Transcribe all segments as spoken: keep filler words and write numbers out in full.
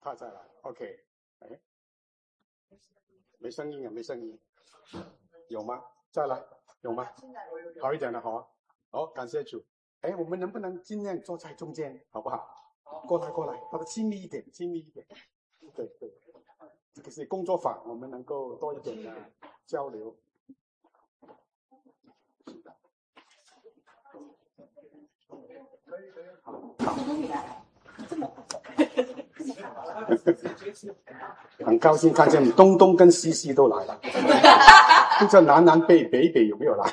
他再来 ，OK， 哎，没声音啊，没声音，有吗？再来，有吗？好一点的，好啊，好，感谢主。哎，我们能不能尽量坐在中间，好不好？过来，过来，他的亲密一点，亲密一点。对对，这个是工作坊，我们能够多一点的交流。好，很高兴看见你东东跟西西都来了，不知道南南北北北有没有来？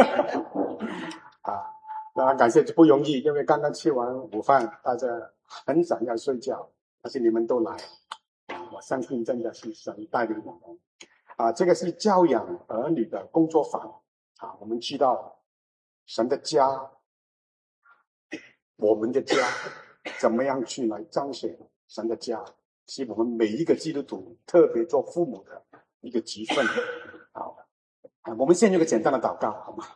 啊，那感谢不容易，因为刚刚吃完午饭，大家很想要睡觉，但是你们都来，我相信真的是神带领我们。啊，这个是教养儿女的工作坊啊，我们知道神的家，我们的家，怎么样去来彰显神的家，是我们每一个基督徒，特别做父母的一个职分。好，啊，我们先有个简单的祷告，好吗？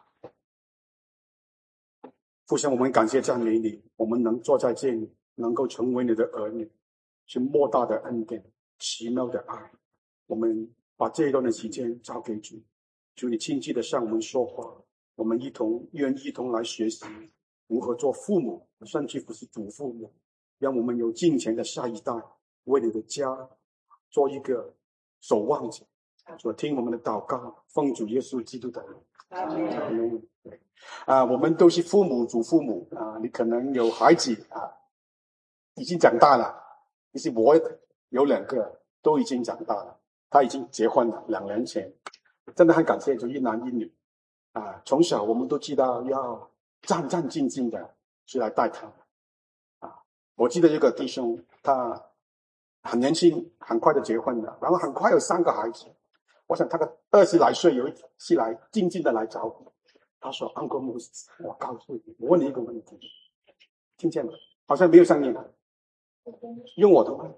父神，我们感谢赞美你，我们能坐在这里，能够成为你的儿女，是莫大的恩典，奇妙的爱。我们把这一段的时间交给主，主你亲自的向我们说话，我们一同愿一同来学习如何做父母，甚至不是祖父母，让我们有敬虔的下一代，为你的家做一个守望者。所听我们的祷告，奉主耶稣基督的名。阿门。啊，我们都是父母、祖父母啊，你可能有孩子啊，已经长大了。其实我有两个都已经长大了，他已经结婚了，两年前，真的很感谢主，一男一女啊。从小我们都知道要战战兢兢的去来带他啊。我记得有个弟兄，他很年轻，很快就结婚了，然后很快有三个孩子。我想他个二十来岁有一次来静静的来找我，他说 Uncle Moses， 我告诉你，我问你一个问题，听见吗？好像没有声音了，用我的吗？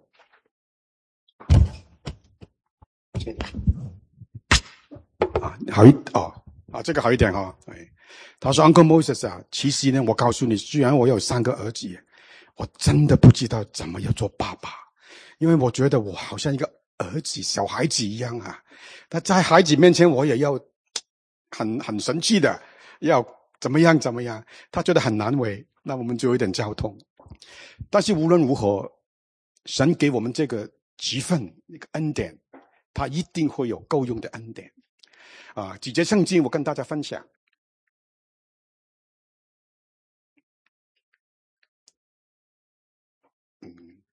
啊，好一哦啊，这个好一点哦。哎，他说 Uncle Moses 啊，其实呢，我告诉你，虽然我有三个儿子，我真的不知道怎么要做爸爸，因为我觉得我好像一个儿子小孩子一样啊。他在孩子面前，我也要很很生气的，要怎么样怎么样，他觉得很难为，那我们就有点交通。但是无论如何，神给我们这个职分一个恩典，他一定会有够用的恩典啊！几节圣经我跟大家分享。嗯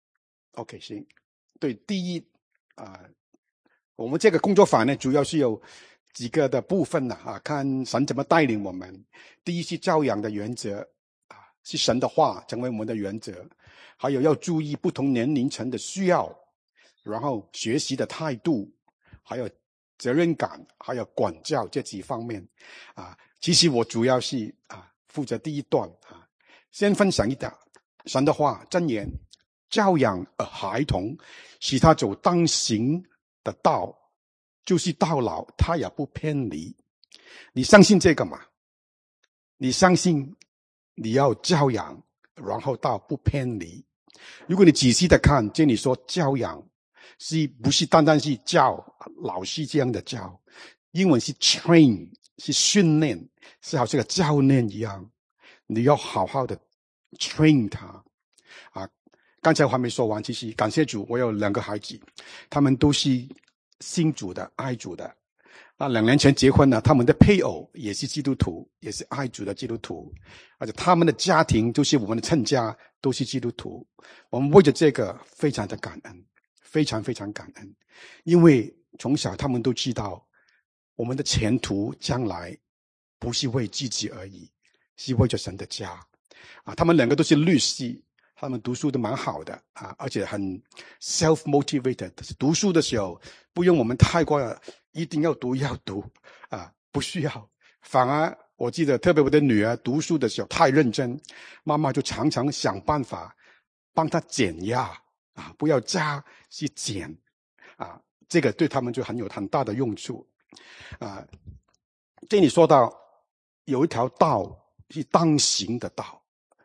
，OK， 行，对，第一啊，我们这个工作坊呢，主要是有几个的部分呢啊，看神怎么带领我们。第一是教养的原则啊，是神的话成为我们的原则，还有要注意不同年龄层的需要，然后学习的态度，还有责任感，还有管教这几方面啊。其实我主要是啊负责第一段啊，先分享一点神的话箴言，教养孩童，使他走当行的道，就是到老他也不偏离。你相信这个吗？你相信你要教养，然后到不偏离。如果你仔细的看，这里说教养是不是单单是教老师这样的教，英文是 train， 是训练，是好像个教练一样，你要好好的 train 他啊。刚才我还没说完，其实感谢主，我有两个孩子，他们都是信主的，爱主的。啊，两年前结婚了，他们的配偶也是基督徒，也是爱主的基督徒，而且他们的家庭就是我们的亲家，都是基督徒。我们为着这个非常的感恩，非常非常感恩，因为从小他们都知道，我们的前途将来不是为自己而已，是为着神的家。啊，他们两个都是律师。他们读书都蛮好的啊，而且很 self-motivated。读书的时候不用我们太过一定要读要读啊，不需要。反而我记得，特别我的女儿读书的时候太认真，妈妈就常常想办法帮她减压啊，不要加，是减啊，这个对他们就很有很大的用处啊。这里说到有一条道是当行的道。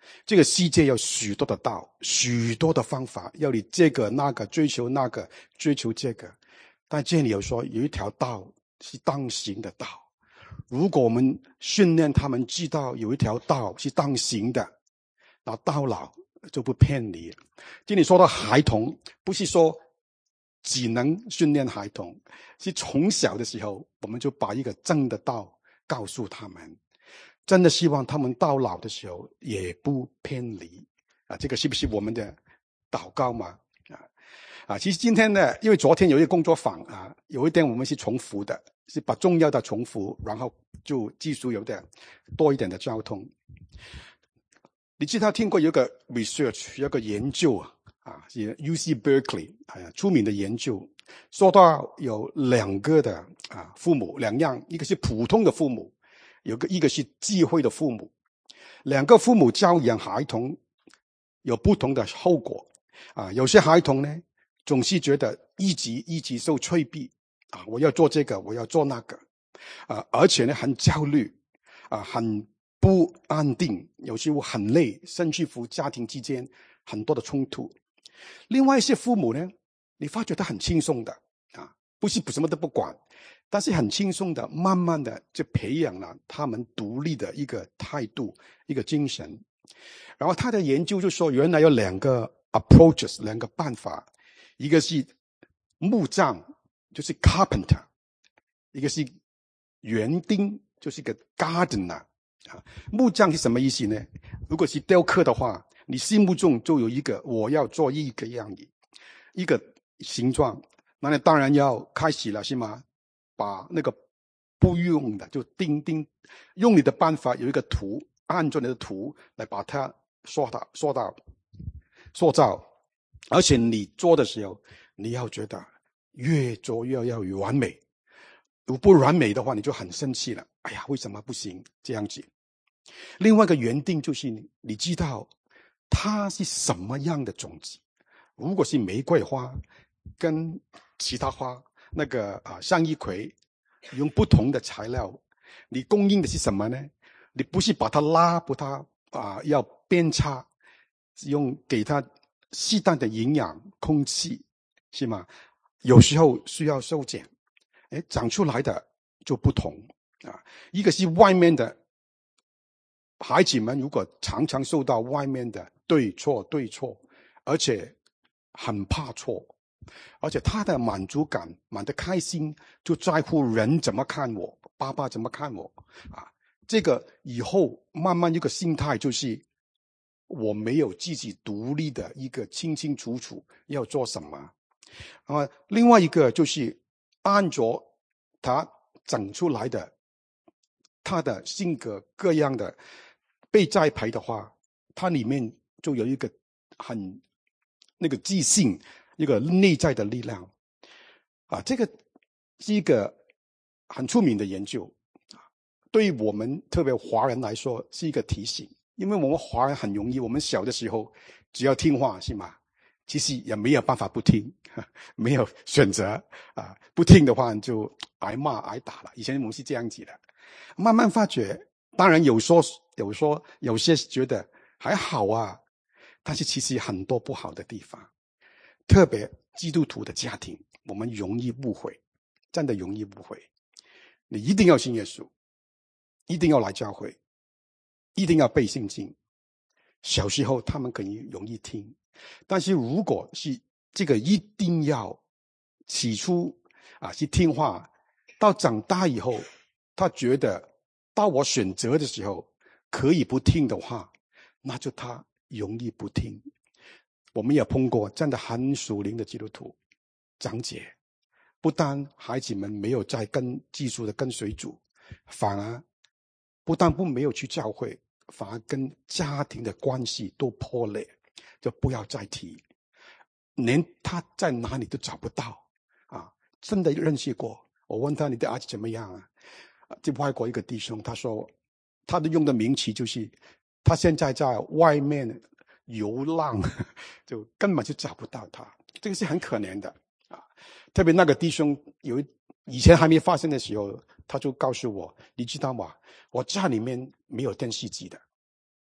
这个世界有许多的道，许多的方法，要你这个那个追求那个追求这个，但这里有说有一条道是当行的道。如果我们训练他们知道有一条道是当行的，那到老就不偏离。这里说到孩童，不是说只能训练孩童，是从小的时候我们就把一个正的道告诉他们，真的希望他们到老的时候也不偏离啊！这个是不是我们的祷告嘛？啊啊！其实今天呢，因为昨天有一个工作坊啊，有一点我们是重复的，是把重要的重复，然后就技术有点多一点的交通。你知道听过有一个 research 有一个研究啊，啊是 U C Berkeley 啊出名的研究，说到有两个的啊父母，两样，一个是普通的父母，有个一个是智慧的父母，两个父母教养孩童有不同的后果啊。有些孩童呢，总是觉得一直一直受催逼啊，我要做这个，我要做那个啊，而且呢很焦虑啊，很不安定，有时候很累，甚至乎家庭之间很多的冲突。另外一些父母呢，你发觉他很轻松的啊，不是什么都不管，但是很轻松的，慢慢的就培养了他们独立的一个态度，一个精神。然后他的研究就说，原来有两个 approaches， 两个办法，一个是木匠，就是 carpenter， 一个是园丁，就是个 gardener。啊，木匠是什么意思呢？如果是雕刻的话，你心目中就有一个我要做一个样子，一个形状，那你当然要开始了，是吗？把那个不用的就钉钉，用你的办法有一个图，按照你的图来把它塑到塑到塑造，而且你做的时候，你要觉得越做越要完美，如果不完美的话，你就很生气了。哎呀，为什么不行？这样子。另外一个园丁就是你，你知道它是什么样的种子。如果是玫瑰花跟其他花，那个啊向日葵，用不同的材料，你供应的是什么呢？你不是把它拉，把它啊要鞭插，用给它适当的营养、空气，是吗？有时候需要修剪，哎，长出来的就不同啊。一个是外面的。孩子们如果常常受到外面的对错对错，而且很怕错，而且他的满足感满的开心就在乎人怎么看我，爸爸怎么看我啊。这个以后慢慢一个心态就是我没有自己独立的一个清清楚楚要做什么啊。另外一个就是按着他整出来的他的性格各样的被栽培的话，它里面就有一个很那个自信，一个内在的力量啊。这个是一个很出名的研究啊，对于我们特别华人来说是一个提醒，因为我们华人很容易，我们小的时候只要听话是吗？其实也没有办法不听，没有选择啊，不听的话就挨骂挨打了。以前我们是这样子的，慢慢发觉。当然有说有说有些觉得还好啊，但是其实很多不好的地方，特别基督徒的家庭，我们容易误会，真的容易误会。你一定要信耶稣，一定要来教会，一定要背圣经。小时候他们可以容易听，但是如果是这个一定要起初啊是听话，到长大以后，他觉得。到我选择的时候可以不听的话，那就他容易不听。我们也碰过真的很属灵的基督徒长姐，不但孩子们没有在跟技术的跟随主，反而不但不没有去教会，反而跟家庭的关系都破裂，就不要再提，连他在哪里都找不到啊！真的认识过，我问他你的儿子怎么样啊？就外国一个弟兄，他说他的用的名词就是他现在在外面流浪，就根本就找不到他，这个是很可怜的啊。特别那个弟兄有以前还没发生的时候，他就告诉我，你知道吗？我家里面没有电视机的，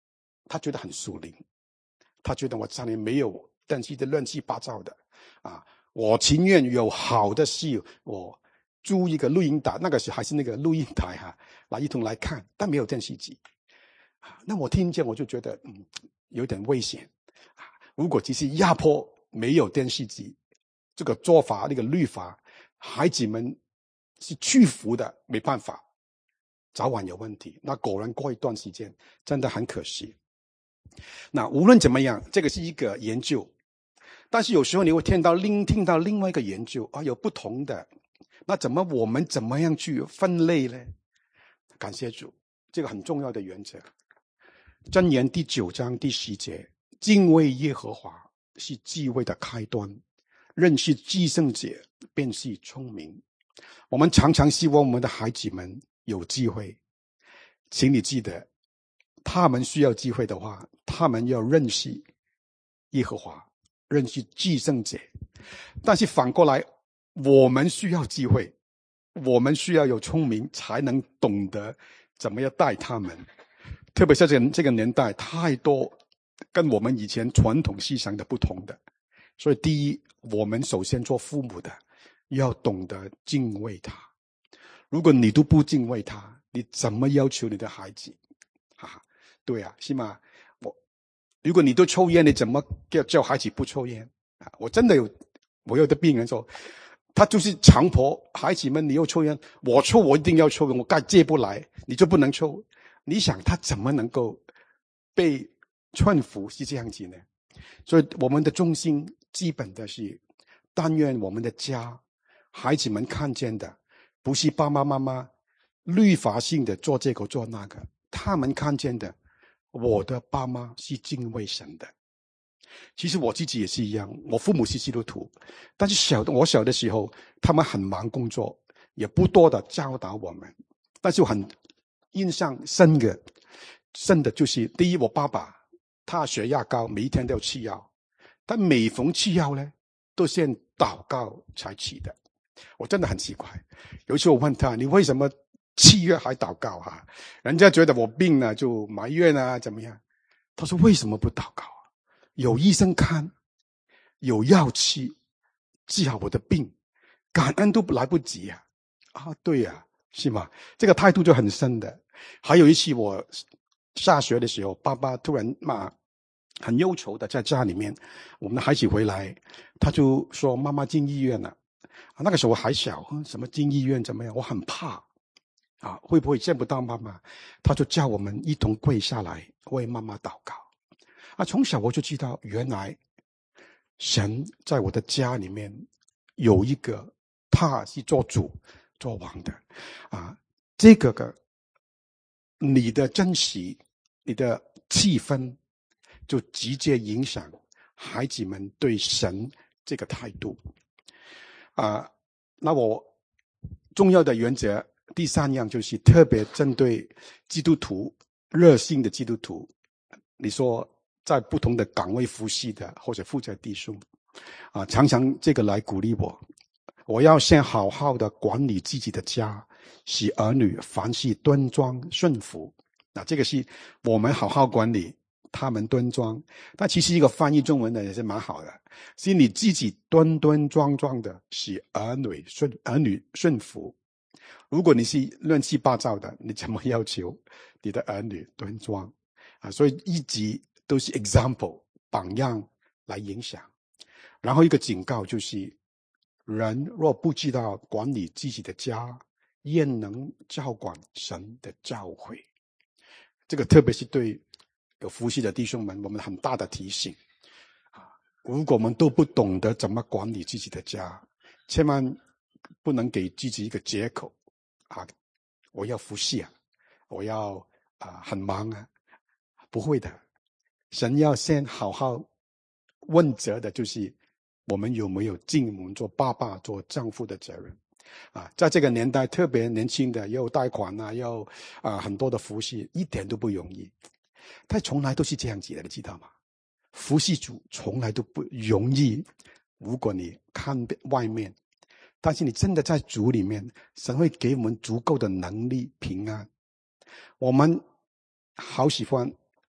他觉得很疏离，他觉得我家里没有电视的乱七八糟的啊，我情愿有好的戏，我租一个录音带，那个时候还是那个录音台哈、啊，来一同来看，但没有电视机。那我听见我就觉得嗯有点危险。如果只是压迫没有电视机，这个做法那个律法，孩子们是屈服的，没办法，早晚有问题。那果然过一段时间，真的很可惜。那无论怎么样，这个是一个研究，但是有时候你会听到另听到另外一个研究啊，有不同的。那怎么我们怎么样去分类呢？感谢主，这个很重要的原则。箴言第九章第十节，敬畏耶和华是智慧的开端，认识至圣者便是聪明。我们常常希望我们的孩子们有智慧，请你记得，他们需要智慧的话，他们要认识耶和华，认识至圣者。但是反过来，我们需要智慧，我们需要有聪明，才能懂得怎么样带他们。特别是这个这个年代，太多跟我们以前传统思想的不同的。所以第一，我们首先做父母的要懂得敬畏他。如果你都不敬畏他，你怎么要求你的孩子？啊，对啊，是吗？我如果你都抽烟，你怎么叫叫孩子不抽烟？啊，我真的有我有的病人说，他就是强迫孩子们，你要抽烟，我抽我一定要抽，我该戒不来，你就不能抽。你想他怎么能够被劝服？是这样子呢？所以我们的中心基本的是，但愿我们的家孩子们看见的不是爸爸妈妈律法性的做这个做那个，他们看见的我的爸妈是敬畏神的。其实我自己也是一样，我父母是基督徒，但是小我小的时候他们很忙工作，也不多的教导我们。但是我很印象深的深的就是第一，我爸爸他血压高，每一天都要吃药，但每逢吃药呢都先祷告才吃的。我真的很奇怪，有一次我问他，你为什么吃药还祷告啊？人家觉得我病了就埋怨啊怎么样，他说为什么不祷告啊？有医生看，有药吃，治好我的病，感恩都来不及啊！啊，对啊，是吗？这个态度就很深的。还有一次我下学的时候，爸爸突然骂，很忧愁的在家里面，我们的孩子回来，他就说妈妈进医院了。那个时候我还小，什么进医院怎么样？我很怕啊，会不会见不到妈妈？他就叫我们一同跪下来为妈妈祷告。啊，从小我就知道，原来神在我的家里面有一个，他是做主做王的啊。这个个你的珍惜，你的气氛，就直接影响孩子们对神这个态度啊。那我重要的原则第三样就是特别针对基督徒，热心的基督徒，你说在不同的岗位服侍的或者负责弟兄啊，常常这个来鼓励我，我要先好好的管理自己的家，使儿女凡事端庄顺服。那这个是我们好好管理，他们端庄。但其实一个翻译中文的也是蛮好的，是你自己端端庄庄的，使儿女顺儿女顺服。如果你是乱七八糟的，你怎么要求你的儿女端庄啊？所以一直都是 example 榜样来影响。然后一个警告就是，人若不知道管理自己的家，焉能照管神的教会？这个特别是对有服侍的弟兄们，我们很大的提醒啊！如果我们都不懂得怎么管理自己的家，千万不能给自己一个借口啊！我要服侍啊，我要啊很忙啊，不会的。神要先好好问责的，就是我们有没有尽我们做爸爸、做丈夫的责任啊？在这个年代，特别年轻的要贷款啊，要啊很多的服侍，一点都不容易。但从来都是这样子的，你知道吗？服侍主从来都不容易。如果你看外面，但是你真的在主里面，神会给我们足够的能力、平安。我们好喜欢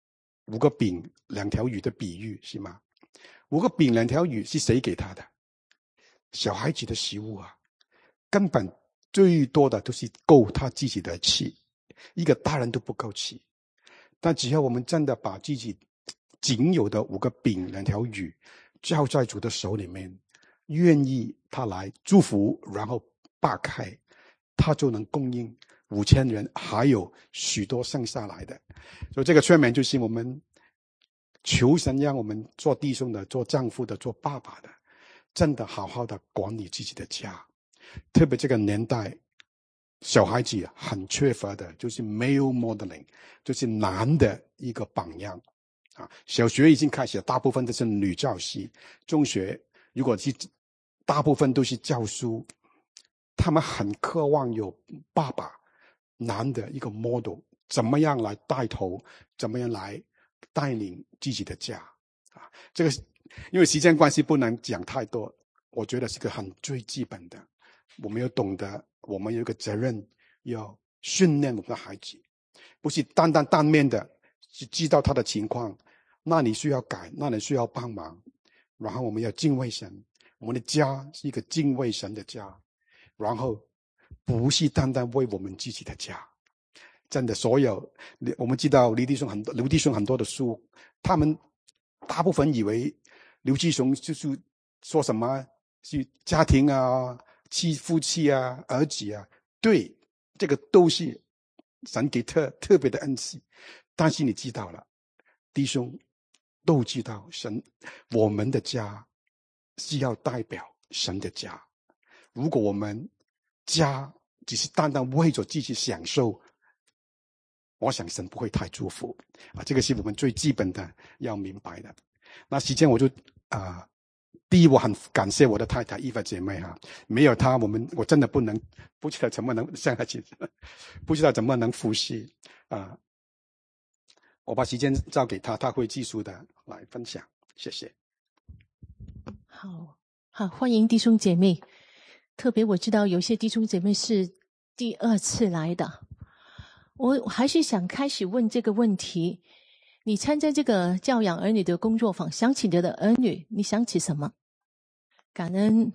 五个饼两条鱼的比喻，是吗？五个饼两条鱼是谁给他的？小孩子的食物啊，根本最多的都是够他自己的吃，一个大人都不够吃。但只要我们真的把自己仅有的五个饼两条鱼交在主的手里面，愿意他来祝福，然后扒开，他就能供应五千人，还有许多剩下来的。所以这个劝勉就是我们求神让我们做弟兄的、做丈夫的、做爸爸的，真的好好的管理自己的家。特别这个年代，小孩子很缺乏的就是 male modeling， 就是男的一个榜样啊。小学已经开始，大部分都是女教师，中学如果是大部分都是教书，他们很渴望有爸爸男的一个 model， 怎么样来带头，怎么样来带领自己的家啊。这个因为时间关系不能讲太多，我觉得是个很最基本的，我们要懂得，我们有一个责任要训练我们的孩子，不是单单当面的是知道他的情况，那你需要改，那你需要帮忙，然后我们要敬畏神，我们的家是一个敬畏神的家，然后不是单单为我们自己的家。真的，所有我们知道刘弟兄很多刘弟兄很多的书，他们大部分以为刘弟兄就是说什么是家庭啊、妻夫妻啊、儿子啊，对，这个都是神给特特别的恩赐。但是你知道了，弟兄都知道神，我们的家是要代表神的家。如果我们家只是单单为着自己享受，我想神不会太祝福啊，这个是我们最基本的要明白的。那时间我就啊、呃，第一我很感谢我的太太伊芙姐妹哈，没有她我们我真的不能不知道怎么能向她去，不知道怎么能服侍啊。我把时间交给她，她会继续的来分享，谢谢。 好好，欢迎弟兄姐妹，特别我知道有些弟兄姐妹是第二次来的。我还是想开始问这个问题，你参加这个教养儿女的工作坊，想起你的儿女，你想起什么？感恩、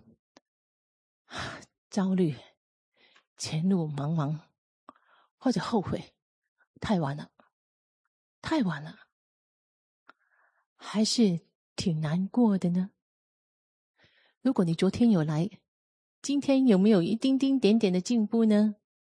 焦虑、前路茫茫，或者后悔？太晚了，太晚了，还是挺难过的呢？如果你昨天有来，今天有没有一丁丁点点的进步呢？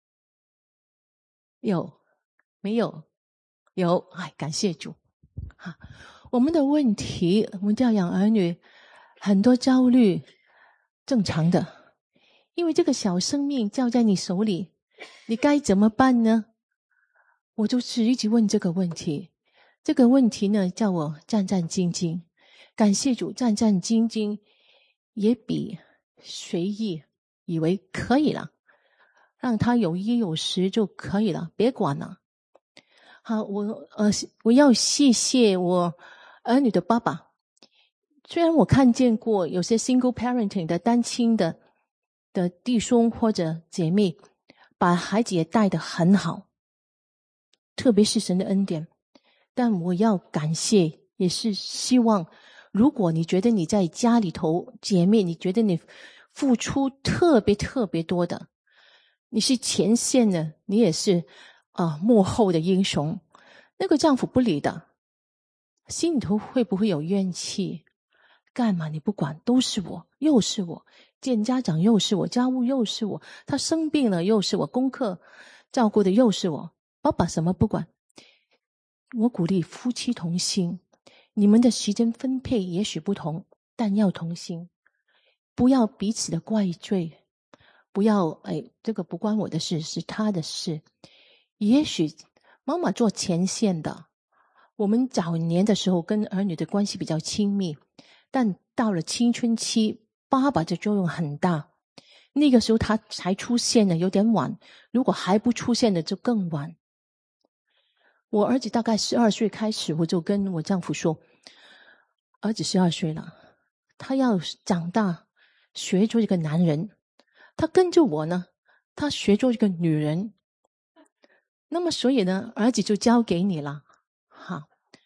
有，没有？有，哎，感谢主。哈，我们的问题，我们教养儿女，很多焦虑，正常的，因为这个小生命交在你手里，你该怎么办呢？我就是一直问这个问题，这个问题呢，叫我战战兢兢。感谢主，战战兢兢也比随意以为可以了，让他有衣有食就可以了，别管了。好，我呃，我要谢谢我儿女的爸爸。虽然我看见过有些 single parenting 的单亲的的弟兄或者姐妹，把孩子也带得很好，特别是神的恩典。但我要感谢，也是希望，如果你觉得你在家里头，姐妹，你觉得你付出特别特别多的，你是前线的，你也是啊、呃、幕后的英雄，那个丈夫不理的，心里头会不会有怨气？干嘛你不管？都是我，又是我，见家长又是我，家务又是我，他生病了又是我，功课照顾的又是我，爸爸什么不管。我鼓励夫妻同心，你们的时间分配也许不同，但要同心，不要彼此的怪罪，不要哎，这个不关我的事，是他的事。也许妈妈做前线的，我们早年的时候跟儿女的关系比较亲密，但到了青春期，爸爸的作用很大。那个时候他才出现的有点晚，如果还不出现的就更晚。我儿子大概十二岁开始，我就跟我丈夫说，儿子十二岁了，他要长大学做一个男人，他跟着我呢，他学做一个女人。那么所以呢，儿子就交给你了。好，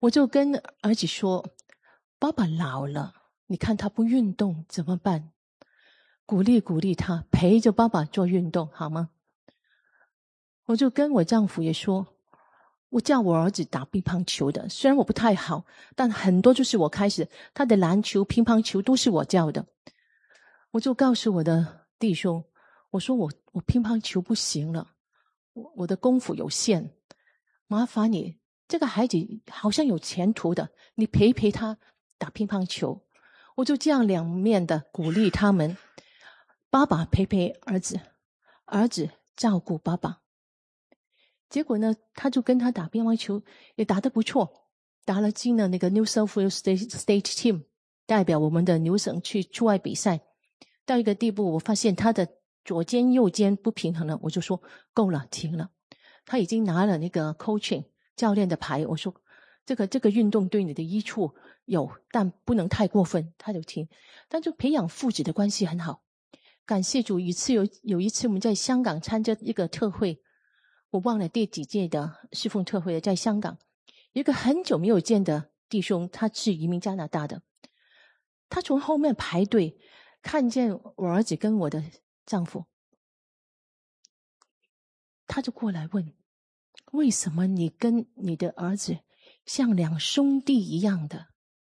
我就跟儿子说，爸爸老了，你看他不运动怎么办？鼓励鼓励他，陪着爸爸做运动好吗？我就跟我丈夫也说，我叫我儿子打乒乓球的，虽然我不太好，但很多就是我开始，他的篮球、乒乓球都是我教的。我就告诉我的弟兄，我说我我乒乓球不行了，我我的功夫有限，麻烦你，这个孩子好像有前途的，你陪陪他打乒乓球。我就这样两面的鼓励他们，爸爸陪陪儿子，儿子照顾爸爸。结果呢，他就跟他打乒乓球，也打得不错，打了进了那个 New South Wales State State Team， 代表我们的牛省去出外比赛。到一个地步，我发现他的左肩右肩不平衡了，我就说够了，停了。他已经拿了那个 coaching 教练的牌，我说这个这个运动对你的益处有，但不能太过分，他就停。但就培养父子的关系很好。感谢主，一次有有一次我们在香港参加一个特会。我忘了第几届的侍奉特会，在香港有一个很久没有见的弟兄，他是移民加拿大的，他从后面排队看见我儿子跟我的丈夫，他就过来问，为什么你跟你的儿子像两兄弟一样的？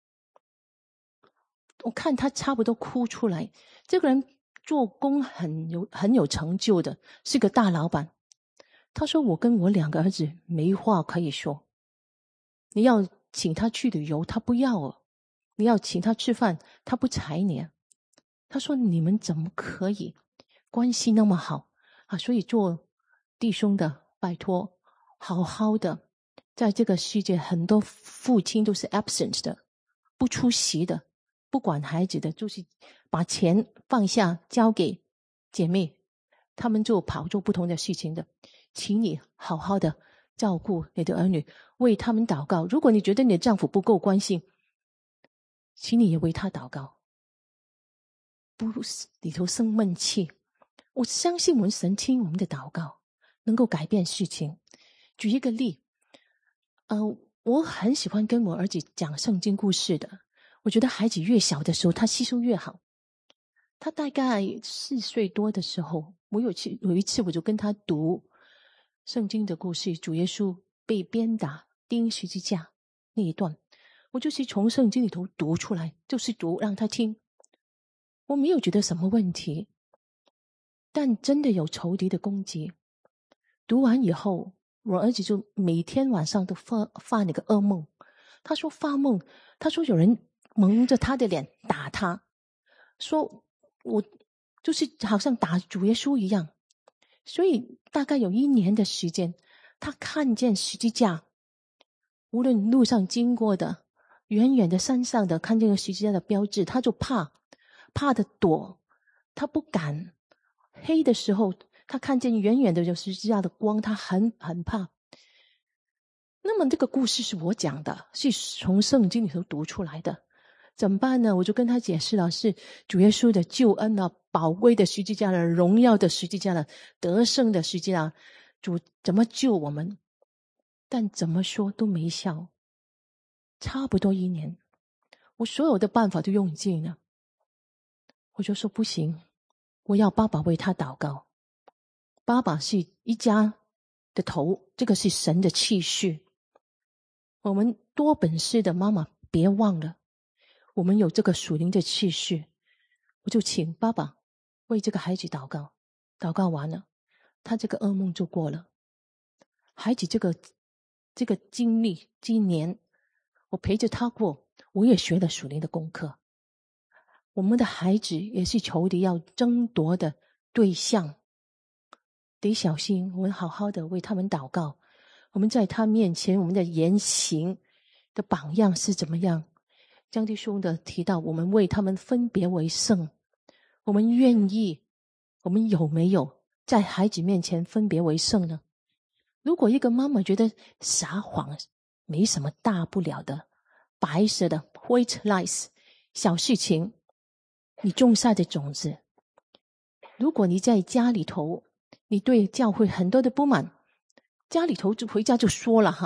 我看他差不多哭出来。这个人做工很有很有成就的，是个大老板。他说我跟我两个儿子没话可以说，你要请他去旅游他不要哦，你要请他吃饭他不睬你啊。他说你们怎么可以关系那么好啊？所以做弟兄的拜托好好的，在这个世界很多父亲都是 absent 的，不出席的，不管孩子的，就是把钱放下交给姐妹，他们就跑做不同的事情的。请你好好的照顾你的儿女，为他们祷告。如果你觉得你的丈夫不够关心，请你也为他祷告，不里头生闷气。我相信我们神听我们的祷告，能够改变事情。举一个例，呃，我很喜欢跟我儿子讲圣经故事的。我觉得孩子越小的时候，他吸收越好。他大概四岁多的时候，我有去有一次我就跟他读圣经的故事，主耶稣被鞭打钉十字架那一段，我就是从圣经里头读出来，就是读让他听。我没有觉得什么问题，但真的有仇敌的攻击。读完以后，我儿子就每天晚上都发发那个噩梦。他说发梦，他说有人蒙着他的脸打他，说我就是好像打主耶稣一样。所以大概有一年的时间，他看见十字架，无论路上经过的，远远的山上的，看见个十字架的标志，他就怕，怕的躲，他不敢。黑的时候，他看见远远的有十字架的光，他很很怕。那么这个故事是我讲的，是从圣经里头读出来的。怎么办呢？我就跟他解释了，是主耶稣的救恩啊，宝贵的十字架了，荣耀的十字架了，得胜的十字架，主怎么救我们？但怎么说都没效。差不多一年，我所有的办法都用尽了，我就说不行，我要爸爸为他祷告。爸爸是一家的头，这个是神的气势。我们多本事的妈妈别忘了，我们有这个属灵的气势。我就请爸爸为这个孩子祷告，祷告完了，他这个噩梦就过了。孩子这个这个经历，今年我陪着他过，我也学了属灵的功课。我们的孩子也是仇敌要争夺的对象，得小心。我们好好的为他们祷告，我们在他面前，我们的言行的榜样是怎么样？江弟兄的提到，我们为他们分别为圣，我们愿意，我们有没有在孩子面前分别为圣呢？如果一个妈妈觉得撒谎没什么大不了的，白色的 white lies 小事情，你种下的种子。如果你在家里头，你对教会很多的不满，家里头就回家就说了哈，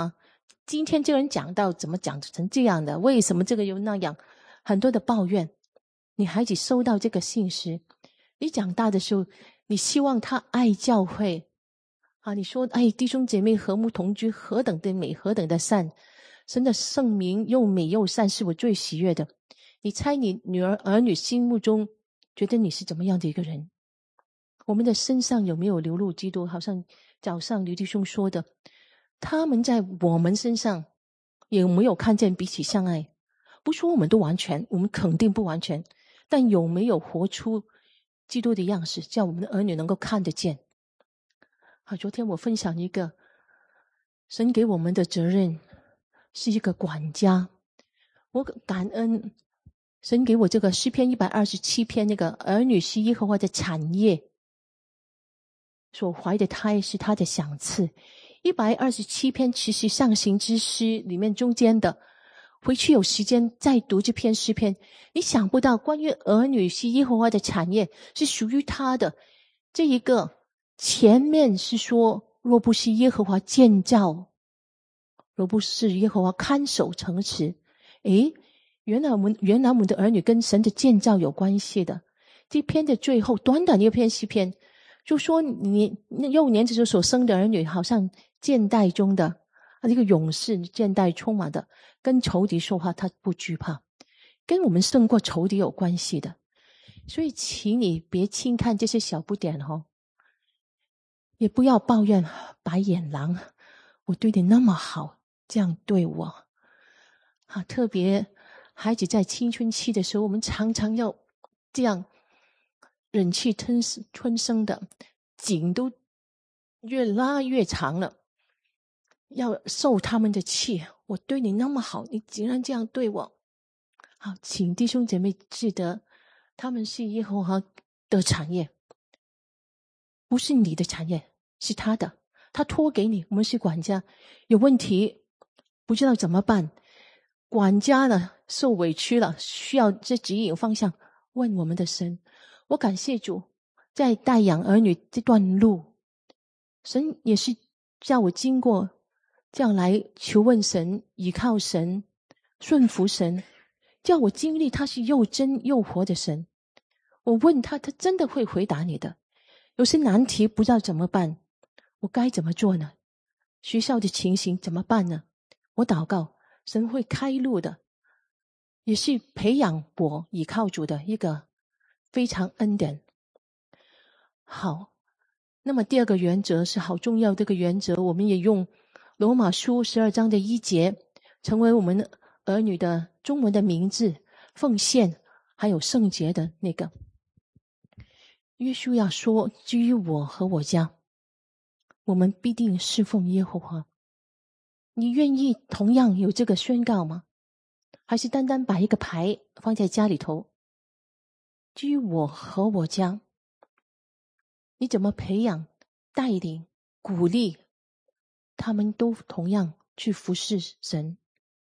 今天这个人讲到怎么讲成这样的，为什么这个又那样，很多的抱怨。你孩子收到这个信时，你长大的时候，你希望他爱教会啊，你说哎，弟兄姐妹和睦同居，何等的美，何等的善，神的圣名又美又善，是我最喜悦的。你猜你女儿儿女心目中觉得你是怎么样的一个人？我们的身上有没有流露基督？好像早上刘弟兄说的，他们在我们身上有没有看见彼此相爱？不说我们都完全，我们肯定不完全，但有没有活出基督的样式，叫我们的儿女能够看得见？好，昨天我分享一个神给我们的责任是一个管家，我感恩神给我这个诗篇一百二十七篇，那个儿女是耶和华的产业，所怀的胎是他的赏赐。一百二十七篇其实上行之诗里面中间的，回去有时间再读这篇诗篇，你想不到关于儿女是耶和华的产业，是属于他的。这一个前面是说，若不是耶和华建造，若不是耶和华看守城池，诶，原来我们原来我们的儿女跟神的建造有关系的。这篇的最后短短的一篇诗篇，就说你幼年之时所生的儿女，好像箭袋中的啊，这个勇士，箭袋充满的，跟仇敌说话他不惧怕，跟我们胜过仇敌有关系的。所以请你别轻看这些小不点哦，也不要抱怨白眼狼，我对你那么好，这样对我啊。特别孩子在青春期的时候，我们常常要这样忍气吞吞声的，颈都越拉越长了，要受他们的气。我对你那么好，你竟然这样对我。好，请弟兄姐妹记得，他们是耶和华的产业，不是你的产业，是他的，他托给你。我们是管家，有问题不知道怎么办，管家呢受委屈了，需要这指引方向，问我们的神。我感谢主，在带养儿女这段路，神也是叫我经过这样来求问神，倚靠神，顺服神，叫我经历他是又真又活的神。我问他，他真的会回答你的。有些难题不知道怎么办，我该怎么做呢？学校的情形怎么办呢？我祷告，神会开路的，也是培养我倚靠主的一个非常恩典。好，那么第二个原则是好重要的一个原则，我们也用罗马书十二章的一节成为我们儿女的中文的名字，奉献还有圣洁的那个。约书亚说，至于我和我家，我们必定侍奉耶和华。你愿意同样有这个宣告吗？还是单单把一个牌放在家里头？至于我和我家，你怎么培养、带领、鼓励他们都同样去服侍神？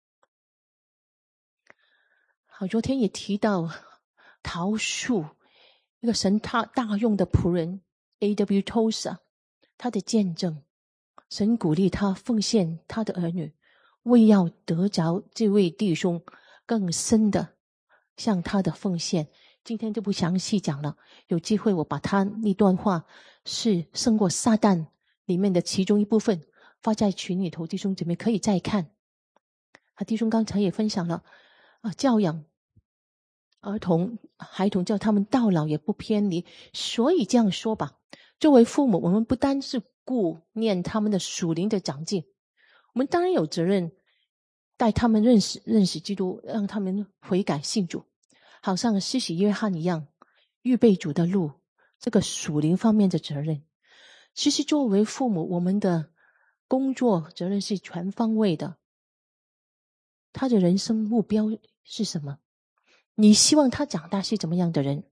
好，昨天也提到桃树，一个神他大用的仆人 A W Tosa， 他的见证，神鼓励他奉献他的儿女，为要得着这位弟兄更深的向他的奉献。今天就不详细讲了，有机会我把他那段话是胜过撒旦里面的其中一部分发在群里头，弟兄姊妹可以再看。啊，弟兄刚才也分享了啊，教养儿童孩童，叫他们到老也不偏离。所以这样说吧，作为父母，我们不单是顾念他们的属灵的长进，我们当然有责任带他们认识认识基督，让他们悔改信主，好像施洗约翰一样预备主的路，这个属灵方面的责任。其实作为父母，我们的工作责任是全方位的。他的人生目标是什么？你希望他长大是怎么样的人？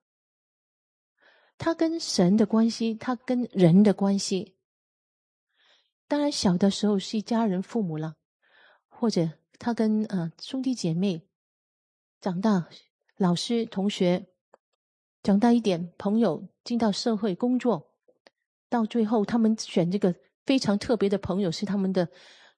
他跟神的关系，他跟人的关系，当然小的时候是家人父母了，或者他跟呃兄弟姐妹，长大老师同学，长大一点朋友，进到社会工作，到最后他们选这个非常特别的朋友是他们的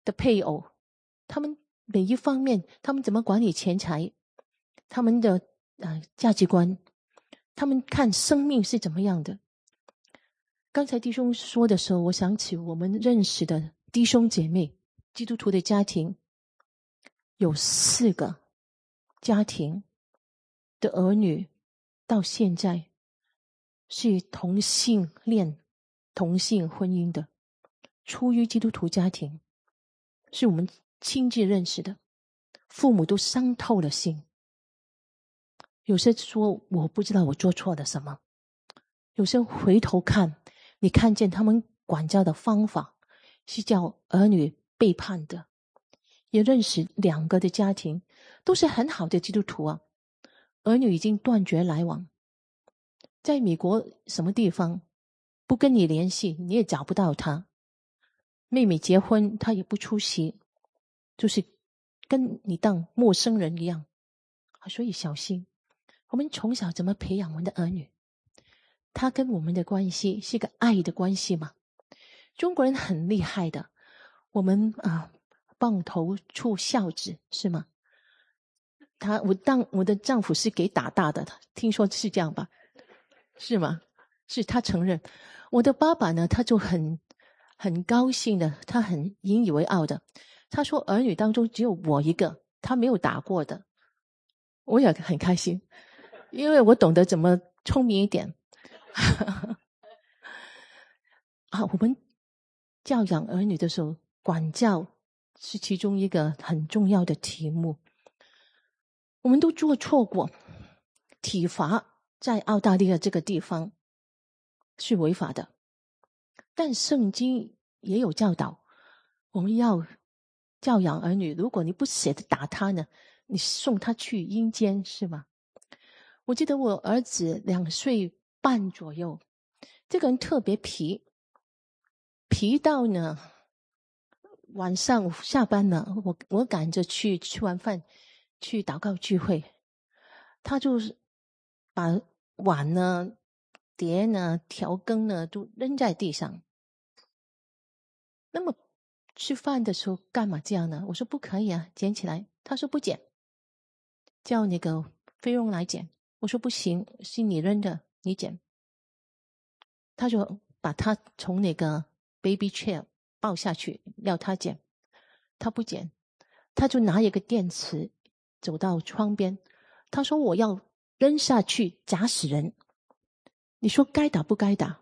的配偶，他们每一方面，他们怎么管理钱财，他们的呃价值观，他们看生命是怎么样的。刚才弟兄说的时候，我想起我们认识的弟兄姐妹，基督徒的家庭，有四个家庭的儿女到现在是同性恋、同性婚姻的，出于基督徒家庭，是我们亲自认识的，父母都伤透了心。有些说我不知道我做错了什么，有些回头看，你看见他们管教的方法是叫儿女背叛的。也认识两个的家庭都是很好的基督徒啊，儿女已经断绝来往，在美国什么地方不跟你联系，你也找不到他。妹妹结婚他也不出席，就是跟你当陌生人一样。所以小心，我们从小怎么培养我们的儿女，他跟我们的关系是个爱的关系嘛。中国人很厉害的，我们啊棒头出孝子是吗？他我当我的丈夫是给打大的，听说是这样吧？是吗？是他承认。我的爸爸呢，他就很很高兴的，他很引以为傲的。他说儿女当中只有我一个，他没有打过的。我也很开心，因为我懂得怎么聪明一点。啊，我们教养儿女的时候，管教是其中一个很重要的题目。我们都做错过，体罚在澳大利亚这个地方是违法的，但圣经也有教导，我们要教养儿女，如果你不舍得打他呢，你送他去阴间，是吗？我记得我儿子两岁半左右，这个人特别皮，皮到呢晚上下班了，我我赶着去吃完饭去祷告聚会，他就是把碗呢、碟呢、调羹呢都扔在地上。那么吃饭的时候干嘛这样呢？我说不可以啊，捡起来。他说不捡，叫那个菲佣来捡。我说不行，是你扔的，你捡。他就把他从那个 baby chair 抱下去，要他捡，他不捡，他就拿一个电池走到窗边，他说我要扔下去砸死人。你说该打不该打？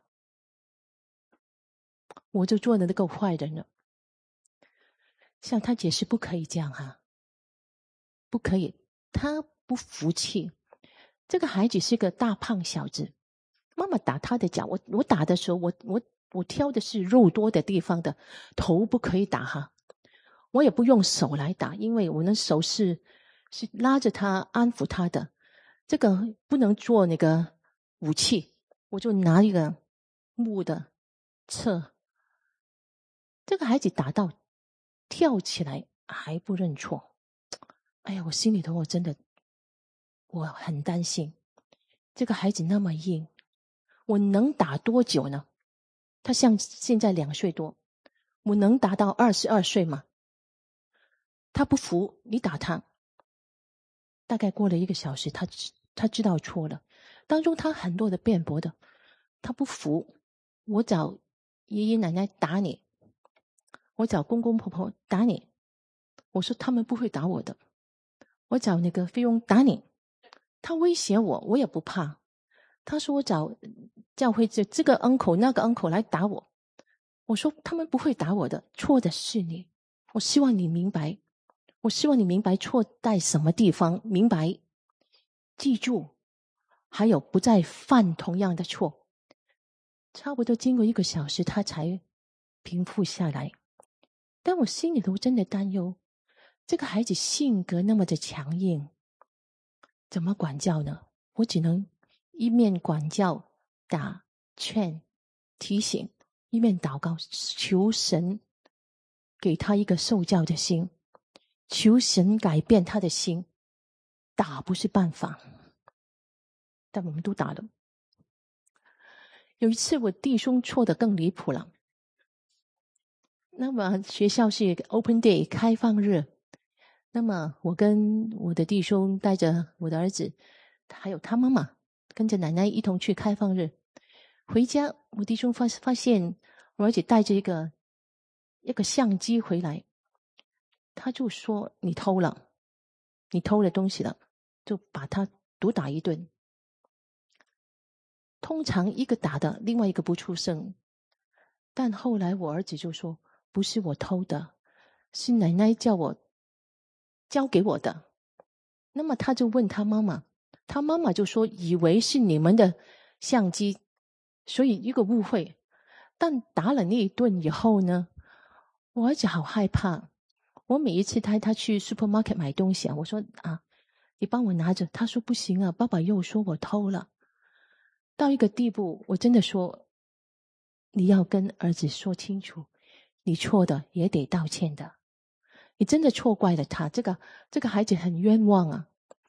我就做了那个坏人了。向他解释不可以这样哈、啊，不可以，他不服气。这个孩子是个大胖小子，妈妈打他的脚，我我打的时候，我我我挑的是肉多的地方的，头不可以打哈。我也不用手来打，因为我的手是是拉着他安抚他的，这个不能做那个武器，我就拿一个木的册。这个孩子打到跳起来还不认错，哎呀，我心里头我真的我很担心，这个孩子那么硬，我能打多久呢？他像现在两岁多，我能打到二十二岁吗？他不服，你打他。大概过了一个小时，他他知道错了，当中他很多的辩驳的，他不服，我找爷爷奶奶打你，我找公公婆婆打你，我说他们不会打我的，我找那个菲佣打你，他威胁我，我也不怕。他说我找教会这这个 uncle 那个 uncle 来打我，我说他们不会打我的，错的是你。我希望你明白，我希望你明白错在什么地方，明白，记住，还有不再犯同样的错。差不多经过一个小时，他才平复下来。但我心里头真的担忧，这个孩子性格那么的强硬，怎么管教呢？我只能一面管教、打、劝、提醒，一面祷告，求神给他一个受教的心，求神改变他的心。打不是办法，但我们都打了。有一次我弟兄错得更离谱了， 那么学校是一个 open day 开放日，那么我跟我的弟兄带着我的儿子，还有他妈妈，跟着奶奶一同去开放日。回家，我弟兄发发现我儿子带着一个一个相机回来，他就说你偷了，你偷了东西了，就把他毒打一顿。通常一个打的，另外一个不出声。但后来我儿子就说不是我偷的，是奶奶叫我交给我的。那么他就问他妈妈，他妈妈就说以为是你们的相机，所以一个误会。但打了那一顿以后呢，我儿子好害怕。我每一次带他去 supermarket 买东西啊，我说啊，你帮我拿着。他说不行啊，爸爸又说我偷了。到一个地步，我真的说，你要跟儿子说清楚，你错的也得道歉的。你真的错怪了他，这个这个孩子很冤枉啊！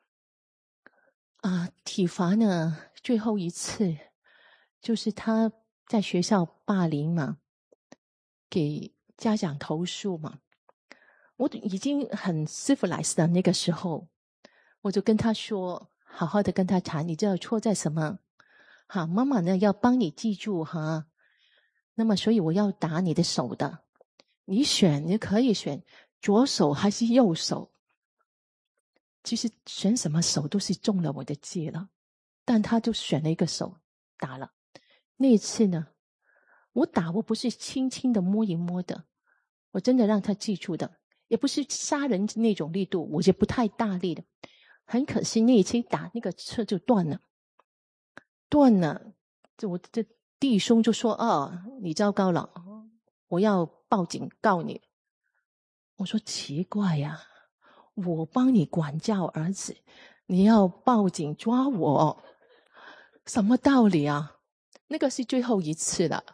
啊，体罚呢，最后一次就是他在学校霸凌嘛，给家长投诉嘛。我已经很 civilized 的那个时候，我就跟他说，好好的跟他谈，你知道错在什么？好，妈妈呢要帮你记住哈。那么，所以我要打你的手的。你选，你可以选左手还是右手。其实选什么手都是中了我的计了，但他就选了一个手打了。那一次呢，我打我不是轻轻的摸一摸的，我真的让他记住的，也不是杀人那种力度，我也不太大力的。很可惜那一次打那个车就断了，断了，就我的弟兄就说：“哦，你糟糕了，我要报警告你。”我说奇怪呀、啊，我帮你管教儿子，你要报警抓我，什么道理啊？那个是最后一次了，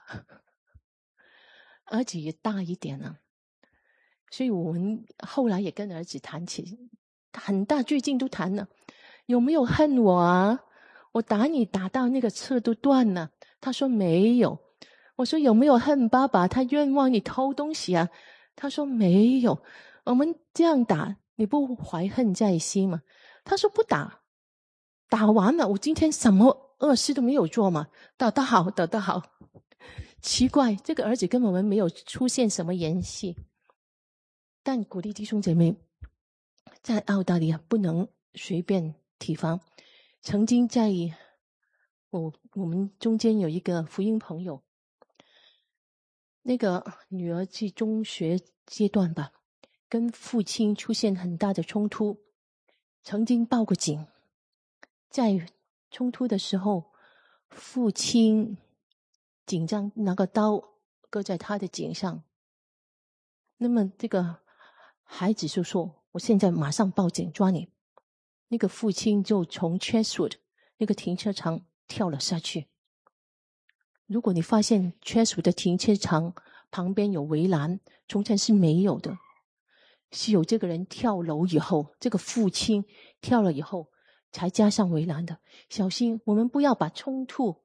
儿子也大一点了，所以我们后来也跟儿子谈起，很大，最近都谈了，有没有恨我啊？我打你打到那个车都断了。他说没有。我说有没有恨爸爸？他冤枉你偷东西啊？他说没有。我们这样打，你不怀恨在心吗？他说不打，打完了，我今天什么恶事都没有做嘛。打得好，打得好。奇怪，这个儿子跟我们没有出现什么联系。但鼓励弟兄姐妹，在澳大利亚不能随便体罚。曾经在我我们中间有一个福音朋友，那个女儿去中学阶段吧，跟父亲出现很大的冲突，曾经报过警。在冲突的时候，父亲紧张拿个刀割在他的颈上。那么这个孩子就说：“我现在马上报警抓你。”那个父亲就从 Chatswood 那个停车场跳了下去。如果你发现 Chatswood 的停车场旁边有围栏，从前是没有的，是有这个人跳楼以后，这个父亲跳了以后才加上围栏的。小心，我们不要把冲突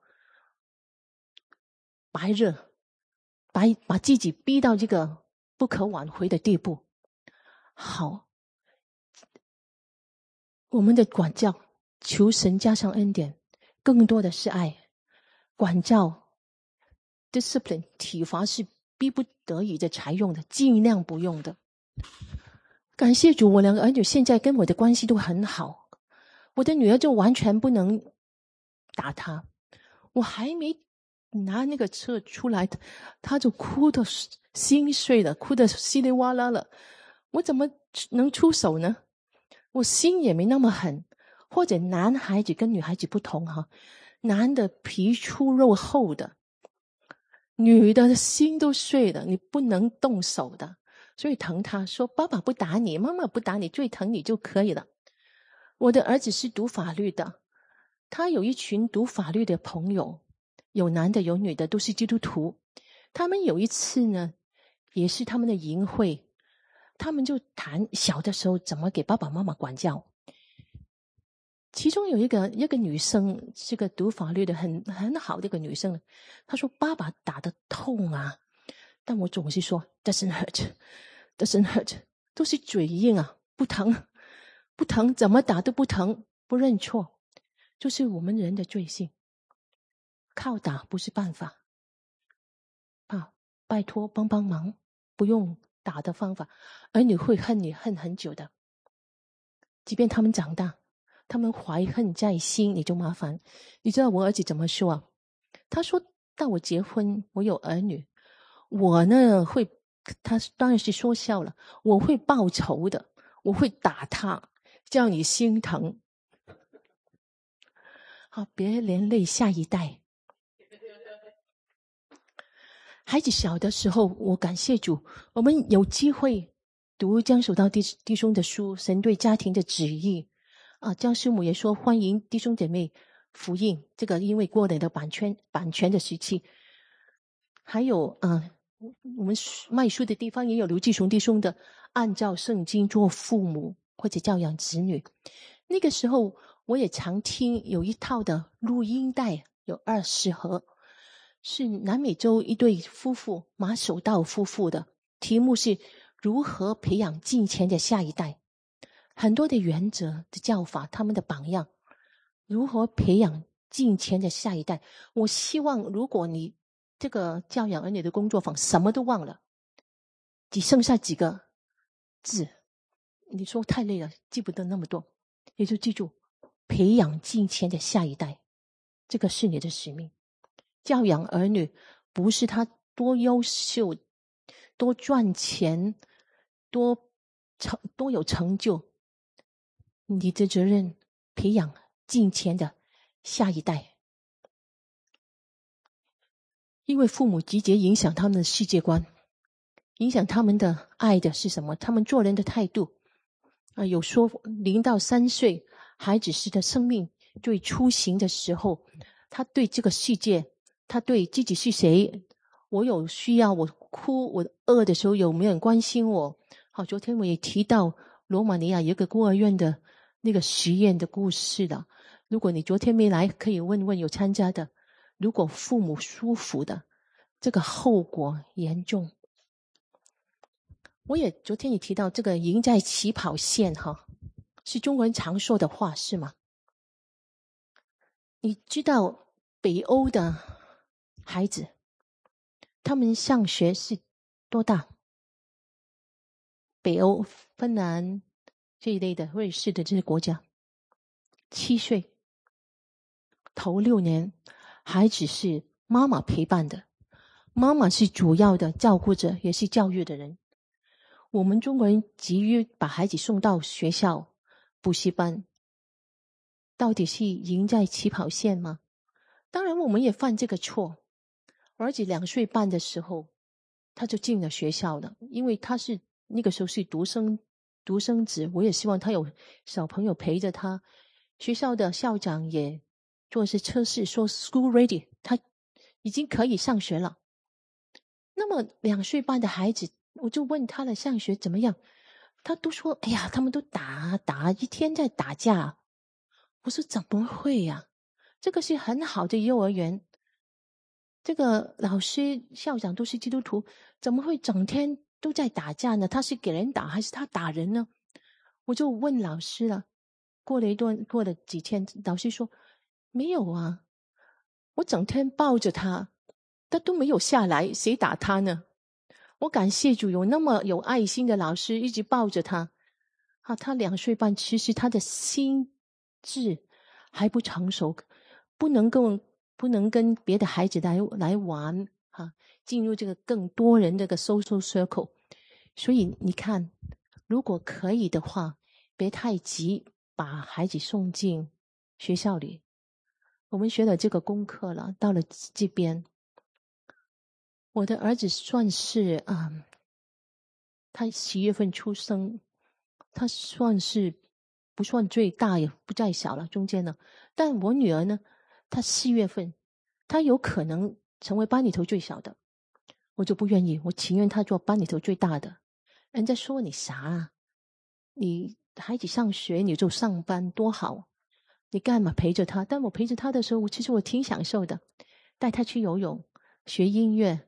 白热，把把自己逼到这个不可挽回的地步。好，我们的管教，求神加上恩典，更多的是爱。管教 discipline 体罚是逼不得已的才用的，尽量不用的。感谢主，我两个儿女现在跟我的关系都很好。我的女儿就完全不能打他，我还没拿那个车出来，他就哭得心碎了，哭得稀里哇啦了。我怎么能出手呢？我心也没那么狠。或者男孩子跟女孩子不同哈，男的皮粗肉厚的，女的心都碎了，你不能动手的。所以疼他，说爸爸不打你，妈妈不打你，最疼你就可以了。我的儿子是读法律的，他有一群读法律的朋友，有男的有女的，都是基督徒。他们有一次呢，也是他们的营会，他们就谈小的时候怎么给爸爸妈妈管教。其中有一个一个女生，是个读法律的很很好的一个女生，她说爸爸打得痛啊， 但我总是说 doesn't hurt doesn't hurt， 都是嘴硬啊，不疼不疼，怎么打都不疼，不认错，就是我们人的罪性。靠打不是办法啊，拜托帮帮忙，不用打的方法，儿女会恨你恨很久的。即便他们长大，他们怀恨在心，你就麻烦。你知道我儿子怎么说啊？他说到我结婚，我有儿女，我呢会，他当然是说笑了，我会报仇的，我会打他，叫你心疼。好，别连累下一代。孩子小的时候，我感谢主，我们有机会读江守道弟弟兄的书，神对家庭的旨意啊。江师母也说欢迎弟兄姐妹福音，这个因为过了的版权版权的时期，还有啊，我们卖书的地方也有刘继雄弟兄的按照圣经做父母或者教养子女。那个时候我也常听有一套的录音带，有二十盒，是南美洲一对夫妇马守道夫妇的，题目是如何培养敬虔的下一代，很多的原则的教法，他们的榜样，如何培养敬虔的下一代。我希望如果你这个教养儿女的工作坊什么都忘了，只剩下几个字，你说太累了记不得那么多，也就记住培养敬虔的下一代，这个是你的使命。教养儿女不是他多优秀多赚钱多成多有成就，你的责任培养敬虔的下一代。因为父母直接影响他们的世界观，影响他们的爱的是什么，他们做人的态度啊。有说零到三岁孩子是的生命最初型的时候，他对这个世界，他对自己是谁，我有需要，我哭我饿的时候有没有人关心我。好，昨天我也提到罗马尼亚有一个孤儿院的那个实验的故事的，如果你昨天没来可以问问有参加的。如果父母舒服的，这个后果严重。我也昨天也提到这个赢在起跑线哈，是中国人常说的话是吗？你知道北欧的孩子他们上学是多大？北欧芬兰这一类的瑞士的这些国家七岁，头六年孩子是妈妈陪伴的，妈妈是主要的照顾者也是教育的人。我们中国人急于把孩子送到学校补习班，到底是赢在起跑线吗？当然我们也犯这个错。儿子两岁半的时候他就进了学校了，因为他是那个时候是独生独生子，我也希望他有小朋友陪着他。学校的校长也做些测试说 school ready， 他已经可以上学了。那么两岁半的孩子，我就问他了上学怎么样，他都说哎呀他们都打打一天在打架。我说怎么会呀、啊、这个是很好的幼儿园，这个老师校长都是基督徒，怎么会整天都在打架呢？他是给人打还是他打人呢？我就问老师了，过了一段过了几天，老师说没有啊，我整天抱着他，他都没有下来，谁打他呢？我感谢主有那么有爱心的老师一直抱着他啊，他两岁半，其实他的心智还不成熟，不能够不能跟别的孩子来来玩啊，进入这个更多人这个 social circle。 所以你看如果可以的话，别太急把孩子送进学校里。我们学了这个功课了，到了这边我的儿子算是啊、嗯，他十月份出生，他算是不算最大也不再小了，中间呢。但我女儿呢，她四月份她有可能成为班里头最小的，我就不愿意，我情愿她做班里头最大的。人家说你啥啊，你孩子上学你就上班多好，你干嘛陪着他？但我陪着他的时候，其实我挺享受的，带他去游泳学音乐，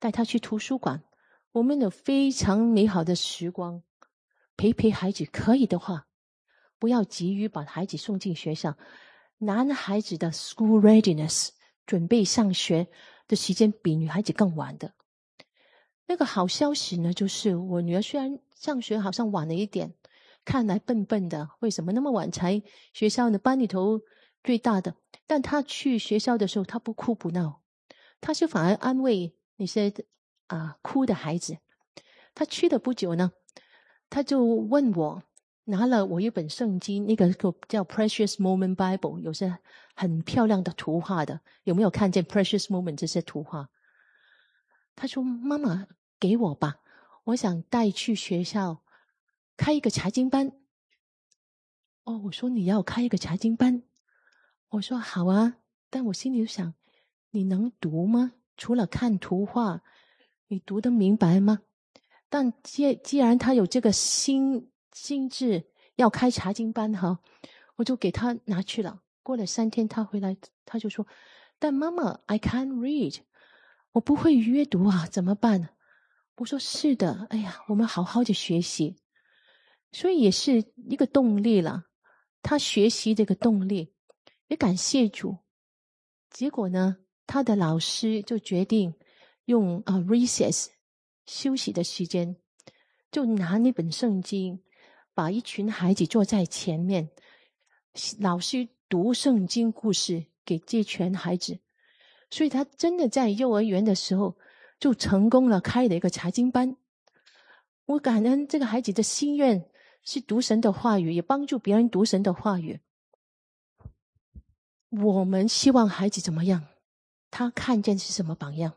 带他去图书馆，我们有非常美好的时光，陪陪孩子。可以的话，不要急于把孩子送进学校。男孩子的 school readiness 准备上学的时间比女孩子更晚的。那个好消息呢，就是我女儿虽然上学好像晚了一点，看来笨笨的，为什么那么晚才学校呢？班里头最大的，但她去学校的时候，她不哭不闹，她是反而安慰那些啊哭的孩子。她去了不久呢，她就问我，拿了我一本圣经，那个叫 Precious Moment Bible， 有些很漂亮的图画的，有没有看见 Precious Moment 这些图画？她说：“妈妈，给我吧，我想带去学校开一个查经班。”哦，我说你要开一个查经班，我说好啊，但我心里想，你能读吗？除了看图画，你读得明白吗？但既既然他有这个心心智要开查经班哈，我就给他拿去了。过了三天，他回来，他就说：“但妈妈 ，I can't read， 我不会阅读啊，怎么办？”我说：“是的，哎呀，我们好好的学习，所以也是一个动力了。他学习这个动力，也感谢主。结果呢，他的老师就决定用啊 recess 休息的时间，就拿那本圣经，把一群孩子坐在前面，老师读圣经故事给这群孩子。所以他真的在幼儿园的时候就成功了，开了一个查经班。我感恩这个孩子的心愿是读神的话语，也帮助别人读神的话语。我们希望孩子怎么样？他看见是什么榜样？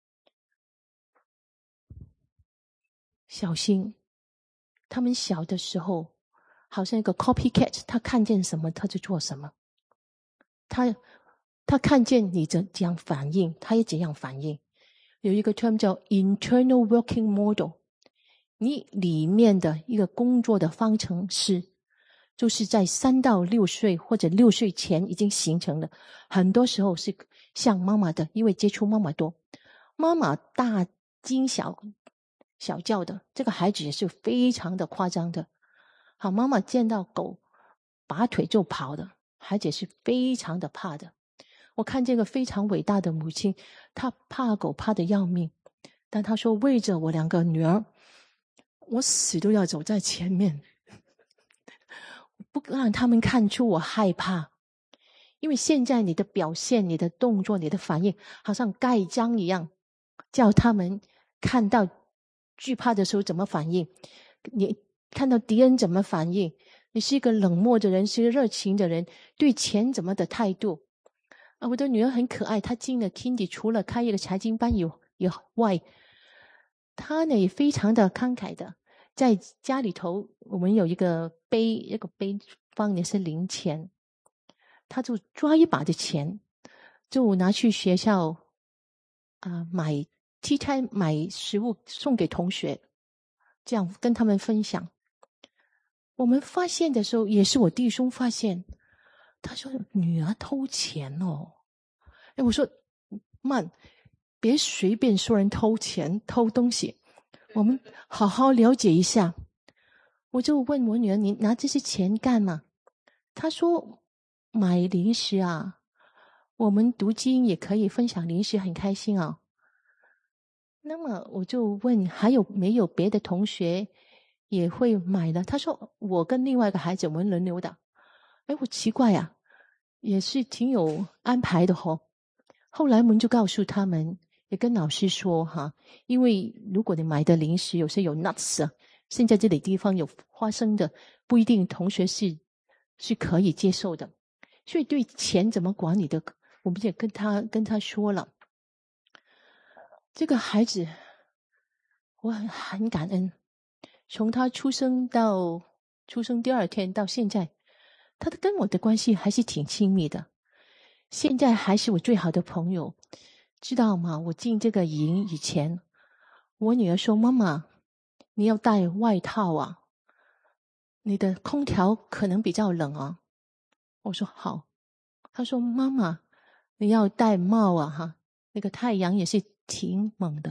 小心，他们小的时候好像一个 copycat， 他看见什么他就做什么。他他看见你怎样反应，他也怎样反应。有一个 term 叫 internal working model， 你里面的一个工作的方程式，就是在三到六岁或者六岁前已经形成了。很多时候是像妈妈的，因为接触妈妈多，妈妈大惊小小叫的，这个孩子也是非常的夸张的。好，妈妈见到狗拔腿就跑的，孩子也是非常的怕的。我看这个非常伟大的母亲，她怕狗怕得要命，但她说为着我两个女儿，我死都要走在前面，不让他们看出我害怕。因为现在你的表现、你的动作、你的反应好像盖章一样，叫他们看到惧怕的时候怎么反应，你看到敌人怎么反应，你是一个冷漠的人，是一个热情的人，对钱怎么的态度。啊，我的女儿很可爱，她进了 Kindy， 除了开一个财经班以以外，她呢也非常的慷慨的，在家里头我们有一个杯，一个杯放的是零钱，她就抓一把的钱，就拿去学校啊买 tea time 买食物送给同学，这样跟他们分享。我们发现的时候，也是我弟兄发现，他说女儿偷钱哦。哎，我说慢，别随便说人偷钱偷东西，我们好好了解一下。我就问我女儿，你拿这些钱干嘛？她说买零食啊，我们读经也可以分享零食，很开心啊。那么我就问还有没有别的同学也会买的？她说我跟另外一个孩子我们轮流的。哎，我奇怪啊，也是挺有安排的哦。后来我们就告诉他们，也跟老师说哈，因为如果你买的零食有些有 nuts 啊，现在这里地方有花生的，不一定同学是是可以接受的。所以对钱怎么管理的，我们也跟他跟他说了。这个孩子我很很感恩，从他出生到出生第二天到现在，他的跟我的关系还是挺亲密的，现在还是我最好的朋友。知道吗？我进这个营以前，我女儿说妈妈你要带外套啊，你的空调可能比较冷啊。我说好。她说妈妈你要戴帽啊哈，那个太阳也是挺猛的。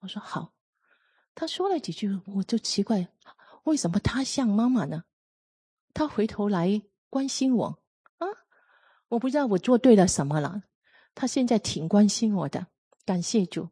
我说好。他说了几句，我就奇怪，为什么他像妈妈呢？他回头来关心我啊，我不知道我做对了什么了。他现在挺关心我的，感谢主。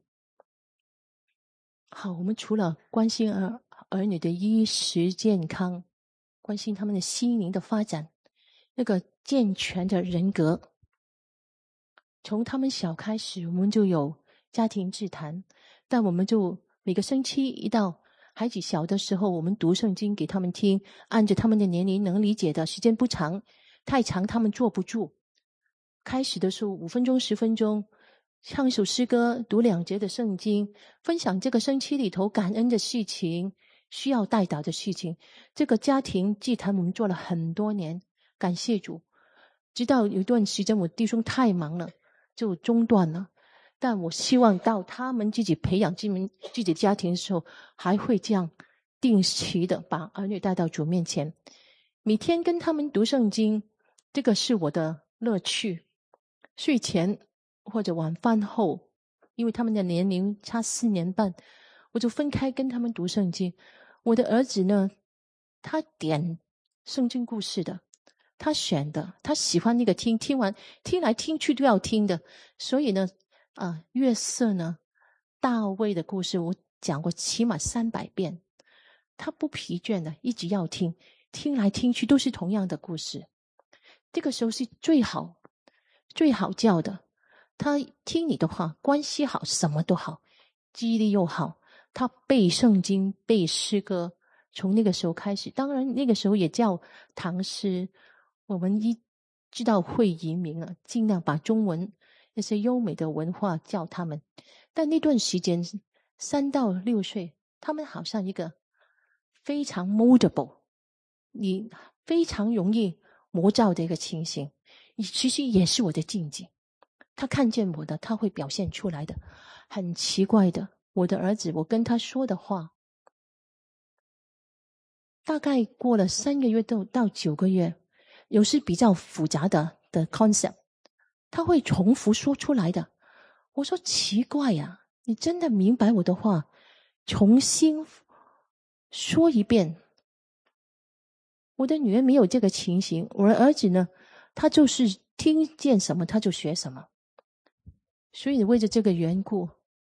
好，我们除了关心儿儿女的衣食健康，关心他们的心灵的发展，那个健全的人格，从他们小开始，我们就有家庭祭坛，但我们就每个星期一到孩子小的时候，我们读圣经给他们听，按着他们的年龄能理解的，时间不长，太长他们坐不住。开始的时候五分钟十分钟，唱一首诗歌，读两节的圣经，分享这个星期里头感恩的事情，需要代祷的事情。这个家庭祭坛我们做了很多年，感谢主。直到有一段时间我弟兄太忙了，就中断了。但我希望到他们自己培养自己自己家庭的时候，还会这样定期的把儿女带到主面前，每天跟他们读圣经，这个是我的乐趣。睡前或者晚饭后，因为他们的年龄差四年半，我就分开跟他们读圣经。我的儿子呢，他点圣经故事的，他选的，他喜欢那个听，听完听来听去都要听的。所以呢啊，约瑟呢，大卫的故事我讲过起码三百遍，他不疲倦的，一直要听，听来听去都是同样的故事。这个时候是最好最好教的，他听你的话，关系好，什么都好，记忆力又好，他背圣经背诗歌，从那个时候开始。当然那个时候也叫唐诗，我们一知道会移民了，尽量把中文那些优美的文化教他们。但那段时间三到六岁，他们好像一个非常 moldable， 你非常容易魔造的一个情形，其实也是我的境界。他看见我的，他会表现出来的。很奇怪的，我的儿子，我跟他说的话，大概过了三个月到到九个月，有时比较复杂的的 concept， 他会重复说出来的。我说奇怪呀、啊，你真的明白我的话，重新说一遍。我的女儿没有这个情形，我的儿子呢，他就是听见什么他就学什么。所以为着这个缘故，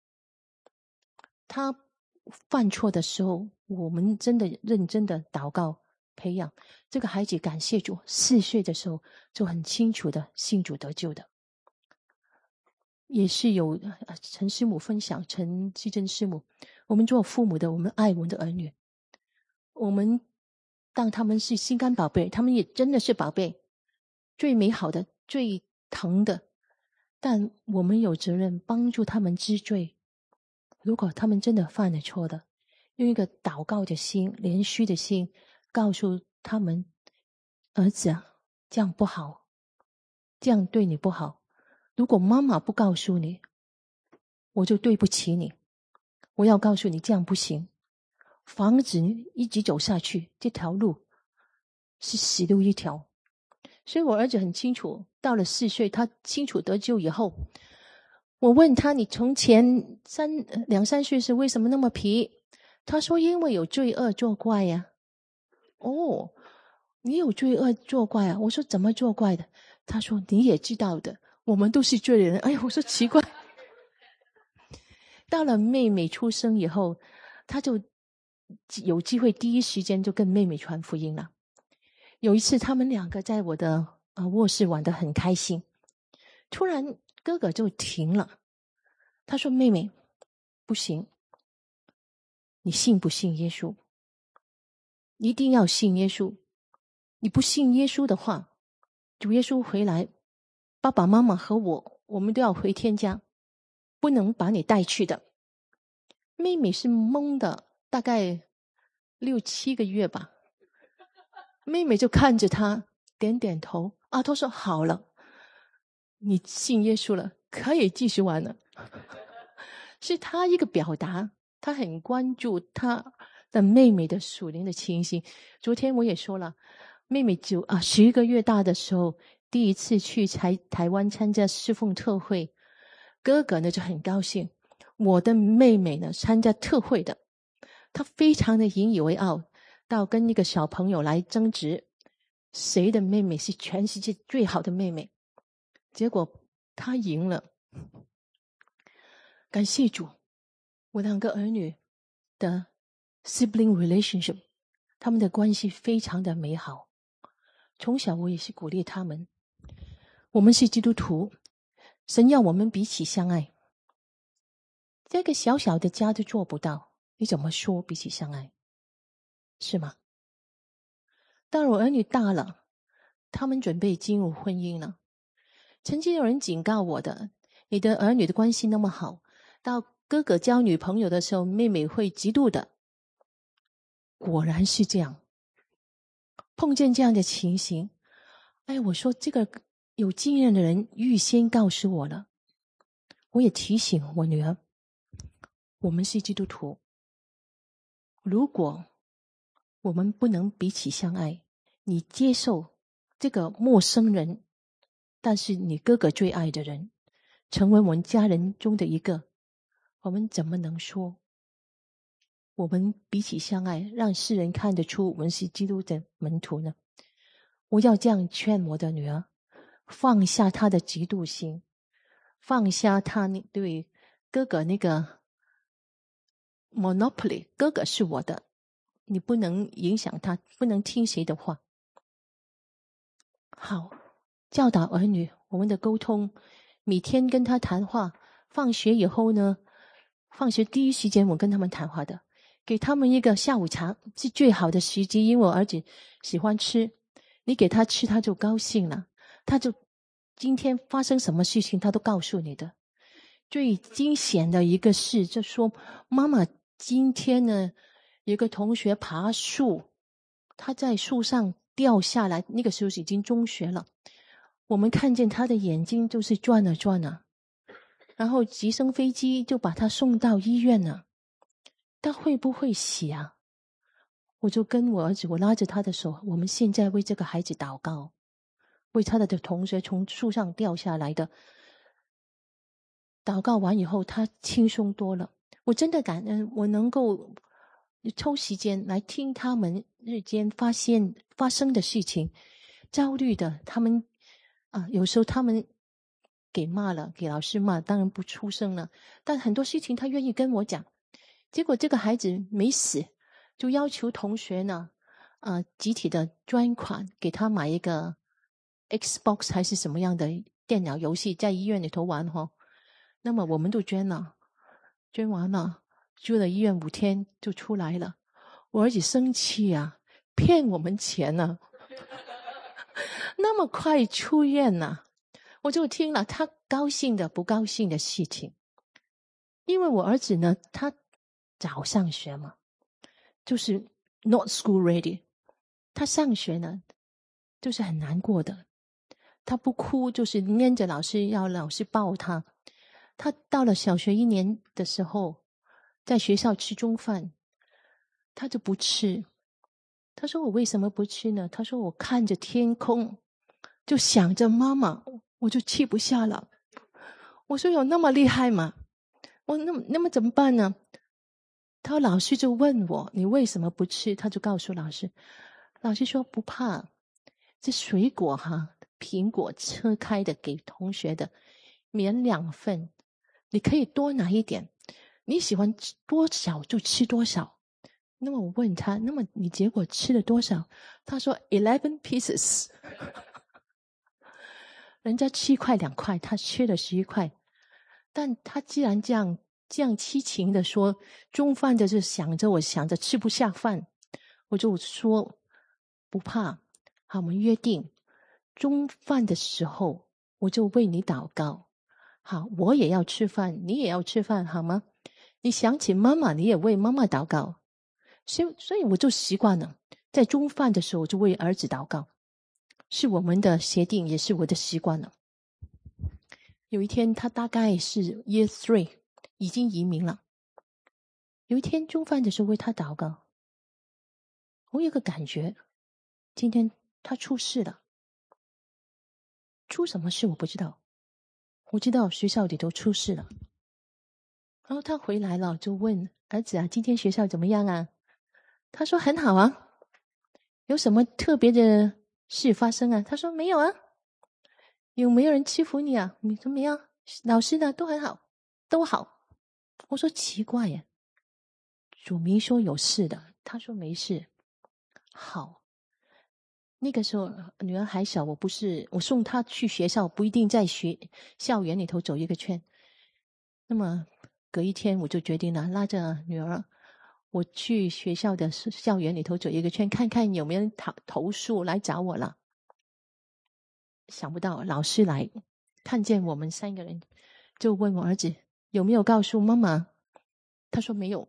他犯错的时候，我们真的认真的祷告培养这个孩子。感谢主，四岁的时候就很清楚的信主得救的。也是有陈师母分享，陈继珍师母，我们做父母的，我们爱我们的儿女，我们当他们是心肝宝贝，他们也真的是宝贝，最美好的，最疼的，但我们有责任帮助他们知罪。如果他们真的犯了错的，用一个祷告的心，连续的心，告诉他们，儿子啊，这样不好，这样对你不好。如果妈妈不告诉你，我就对不起你。我要告诉你，这样不行，防止你一直走下去，这条路是死路一条。所以我儿子很清楚，到了四岁，他清楚得救以后，我问他，你从前三两三岁时为什么那么皮？他说因为有罪恶作怪呀、啊。哦，你有罪恶作怪啊？我说怎么作怪的？他说你也知道的，我们都是罪人。哎呀，我说奇怪。到了妹妹出生以后，他就有机会第一时间就跟妹妹传福音了。有一次他们两个在我的、呃、卧室玩得很开心，突然哥哥就停了。他说妹妹不行，你信不信耶稣？一定要信耶稣，你不信耶稣的话，主耶稣回来，爸爸妈妈和我我们都要回天家，不能把你带去的。妹妹是懵的，大概六七个月吧。妹妹就看着他点点头啊，他说好了，你信耶稣了，可以继续玩了。是他一个表达，他很关注他的妹妹的属灵的情形。昨天我也说了，妹妹九啊十一个月大的时候，第一次去台台湾参加侍奉特会，哥哥呢就很高兴。 我的妹妹呢参加特会的，她非常的引以为傲，到跟一个小朋友来争执，谁的妹妹是全世界最好的妹妹。结果她赢了。感谢主，我两个儿女的 sibling relationship， 他们的关系非常的美好。从小我也是鼓励他们，我们是基督徒，神要我们彼此相爱，这个小小的家都做不到，你怎么说彼此相爱？是吗？当我儿女大了，他们准备进入婚姻了，曾经有人警告我的，你的儿女的关系那么好，到哥哥交女朋友的时候，妹妹会嫉妒的。果然是这样，碰见这样的情形，哎，我说这个有经验的人预先告诉我了，我也提醒我女儿，我们是基督徒，如果我们不能彼此相爱，你接受这个陌生人，但是你哥哥最爱的人，成为我们家人中的一个，我们怎么能说我们彼此相爱，让世人看得出我们是基督的门徒呢？我要这样劝我的女儿，放下她的嫉妒心，放下她对哥哥那个 monopoly， 哥哥是我的，你不能影响他，不能听谁的话。好，教导儿女，我们的沟通，每天跟他谈话，放学以后呢，放学第一时间我跟他们谈话的，给他们一个下午茶是最好的时机，因为我儿子喜欢吃，你给他吃他就高兴了，他就今天发生什么事情他都告诉你的。最惊险的一个事就说，妈妈今天呢有个同学爬树，他在树上掉下来，那个时候已经中学了，我们看见他的眼睛就是转了转了，然后直升飞机就把他送到医院了，他会不会死啊？我就跟我儿子，我拉着他的手，我们现在为这个孩子祷告，为他的同学从树上掉下来的，祷告完以后他轻松多了。我真的感恩我能够抽时间来听他们日间发现发生的事情，焦虑的他们啊，有时候他们给骂了，给老师骂，当然不出声了，但很多事情他愿意跟我讲。结果这个孩子没死，就要求同学呢呃，集体的捐款给他买一个 Xbox 还是什么样的电脑游戏，在医院里头玩齁。那么我们都捐了，捐完了住了医院五天就出来了。我儿子生气啊，骗我们钱啊那么快出院了、啊、我就听了他高兴的不高兴的事情。因为我儿子呢他早上学嘛，就是 not school ready， 他上学呢就是很难过的，他不哭就是黏着老师要老师抱他。他到了小学一年的时候，在学校吃中饭，他就不吃。他说我为什么不吃呢？他说我看着天空就想着妈妈，我就吃不下了。我说有那么厉害吗？我那么那么怎么办呢？他老师就问我你为什么不吃？他就告诉老师，老师说不怕，这水果哈，苹果车开的给同学的免两份，你可以多拿一点，你喜欢吃多少就吃多少。那么我问他，那么你结果吃了多少？他说 eleven pieces 人家七块两块，他吃了十一块。但他既然这样这样凄情的说，中饭的就想着我想着吃不下饭，我就说不怕，好，我们约定中饭的时候我就为你祷告，好，我也要吃饭，你也要吃饭，好吗？你想起妈妈，你也为妈妈祷告。所以所以我就习惯了，在中饭的时候我就为儿子祷告，是我们的协定，也是我的习惯了。有一天他大概是 year three 已经移民了，有一天中饭的时候为他祷告，我有个感觉，今天他出事了。出什么事我不知道，我知道学校里头出事了。 然后他回来了，就问儿子啊，今天学校怎么样啊？他说很好啊。有什么特别的事发生啊？他说没有啊。有没有人欺负你啊？你说没有。老师呢都很好，都好。我说奇怪呀，主明说有事的，他说没事。好，那个时候女儿还小，我不是我送她去学校，不一定在学校园里头走一个圈。那么隔一天我就决定了，拉着女儿我去学校的校园里头走一个圈，看看有没有人投投诉来找我了。想不到老师来看见我们三个人，就问我儿子有没有告诉妈妈。他说没有。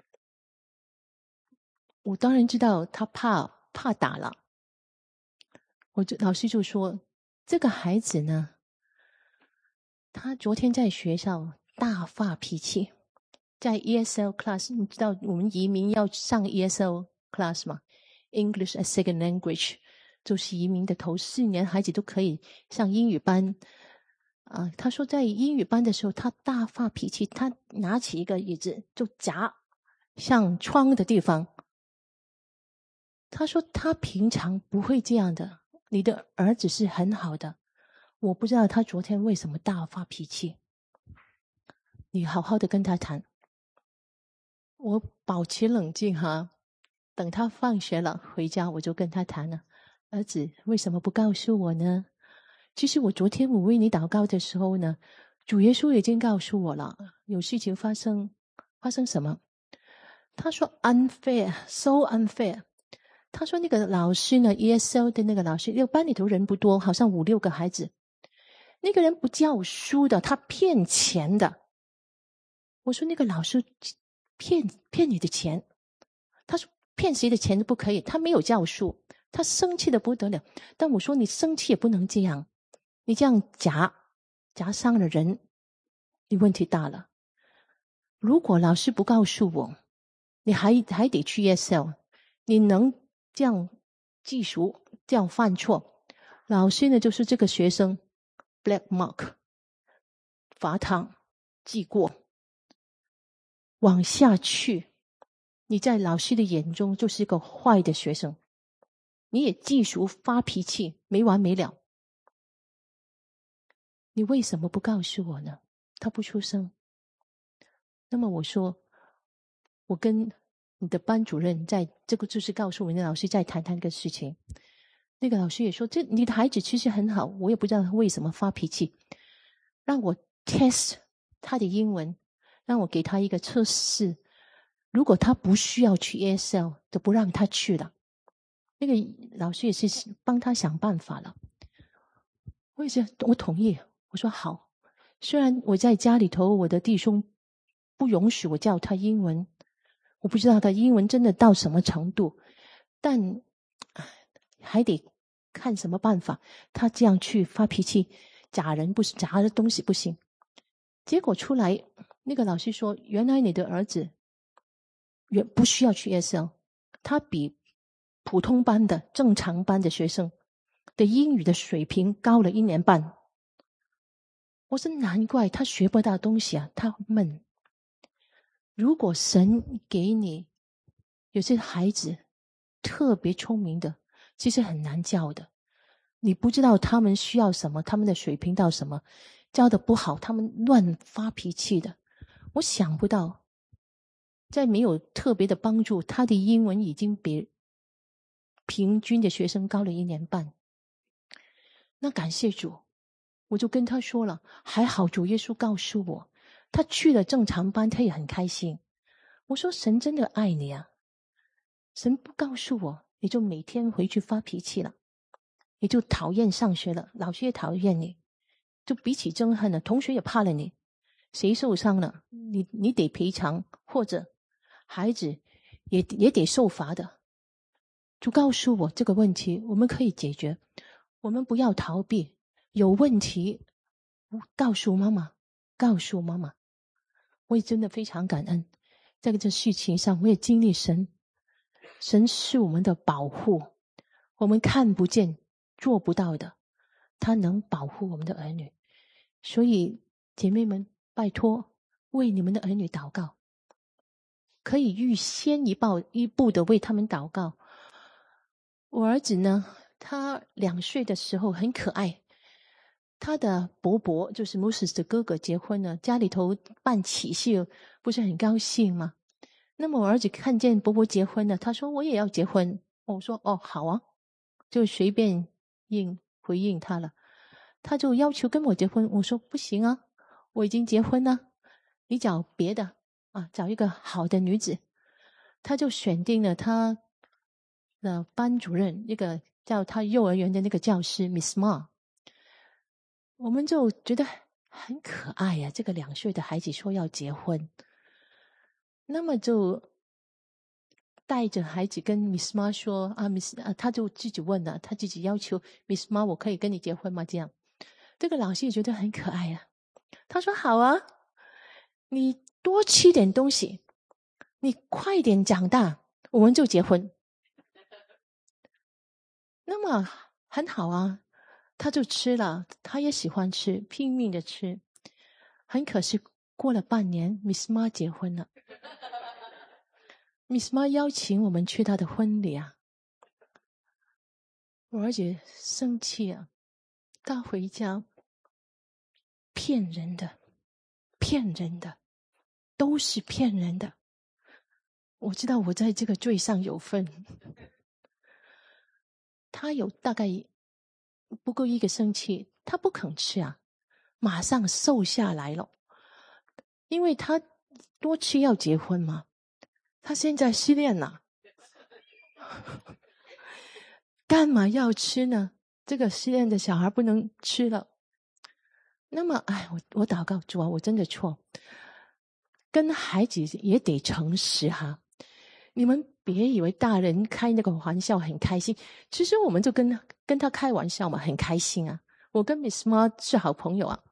我当然知道他怕怕打了。我就老师就说这个孩子呢，他昨天在学校大发脾气。在 E S L class， 你知道我们移民要上 E S L class 吗？ English as Second Language， 就是移民的头四年孩子都可以上英语班啊。他说在英语班的时候他大发脾气，他拿起一个椅子就砸向窗的地方。他说他平常不会这样的，你的儿子是很好的，我不知道他昨天为什么大发脾气，你好好的跟他谈。我保持冷静哈，等他放学了回家，我就跟他谈了。儿子为什么不告诉我呢？其实我昨天我为你祷告的时候呢，主耶稣已经告诉我了，有事情发生。发生什么？他说 unfair， so unfair。他说那个老师呢 E S L 的那个老师，那个班里头人不多，好像五六个孩子，那个人不教书的，他骗钱的。我说那个老师骗骗你的钱。他说骗谁的钱都不可以，他没有教书。他生气的不得了。但我说你生气也不能这样，你这样夹夹伤了人，你问题大了。如果老师不告诉我，你还还得去 E S L， 你能这样记熟，这样犯错，老师呢就是这个学生 black mark， 罚堂记过，往下去你在老师的眼中就是一个坏的学生，你也记熟发脾气没完没了。你为什么不告诉我呢？他不出声。那么我说我跟你的班主任在这个就是告诉我们的老师再谈谈这个事情。那个老师也说这你的孩子其实很好，我也不知道他为什么发脾气，让我 test 他的英文，让我给他一个测试，如果他不需要去 E S L 就不让他去了。那个老师也是帮他想办法了。我也是我同意，我说好。虽然我在家里头我的弟兄不允许我教他英文，我不知道他英文真的到什么程度，但还得看什么办法。他这样去发脾气砸人不是砸的东西不行。结果出来那个老师说原来你的儿子原不需要去 E S L， 他比普通班的正常班的学生的英语的水平高了一年半。我说难怪他学不到东西啊，他闷。如果神给你有些孩子特别聪明的，其实很难教的，你不知道他们需要什么，他们的水平到什么，教的不好他们乱发脾气的。我想不到在没有特别的帮助，他的英文已经比平均的学生高了一年半。那感谢主，我就跟他说了，还好主耶稣告诉我，他去了正常班他也很开心。我说神真的爱你啊，神不告诉我你就每天回去发脾气了，你就讨厌上学了，老师也讨厌你，就彼此憎恨了，同学也怕了你，谁受伤了你你得赔偿，或者孩子也也得受罚的。就告诉我这个问题我们可以解决，我们不要逃避，有问题告诉妈妈，告诉妈妈。我也真的非常感恩，在这事情上我也经历神，神是我们的保护，我们看不见做不到的，他能保护我们的儿女。所以姐妹们拜托为你们的儿女祷告，可以预先一步一步的为他们祷告。我儿子呢，他两岁的时候很可爱，他的伯伯就是 Moses 的哥哥结婚了，家里头办喜事，不是很高兴吗？那么我儿子看见伯伯结婚了，他说我也要结婚。我说哦好啊，就随便应回应他了。他就要求跟我结婚，我说不行啊，我已经结婚了，你找别的啊，找一个好的女子。他就选定了他的班主任，一个叫他幼儿园的那个教师 Miss Ma。 我们就觉得很可爱呀、啊，这个两岁的孩子说要结婚，那么就带着孩子跟 Miss Ma 说啊 ，Miss 啊，他就自己问了，他自己要求 Miss Ma， 我可以跟你结婚吗？这样，这个老师也觉得很可爱啊。他说好啊，你多吃点东西，你快点长大，我们就结婚。那么很好啊，他就吃了，他也喜欢吃，拼命的吃。很可惜，过了半年 ，Miss Ma 结婚了。Miss Ma 邀请我们去她的婚礼啊，我儿子生气啊，他回家骗人的，骗人的，都是骗人的。我知道我在这个罪上有份。他有大概不够一个星期，他不肯吃啊，马上瘦下来了，因为他多吃要结婚嘛。他现在失恋了，干嘛要吃呢？这个失恋的小孩不能吃了。那么，哎，我我祷告主啊，我真的错，跟孩子也得诚实哈。你们别以为大人开那个玩笑很开心，其实我们就跟跟他开玩笑嘛，很开心啊。我跟 Miss Ma 是好朋友啊。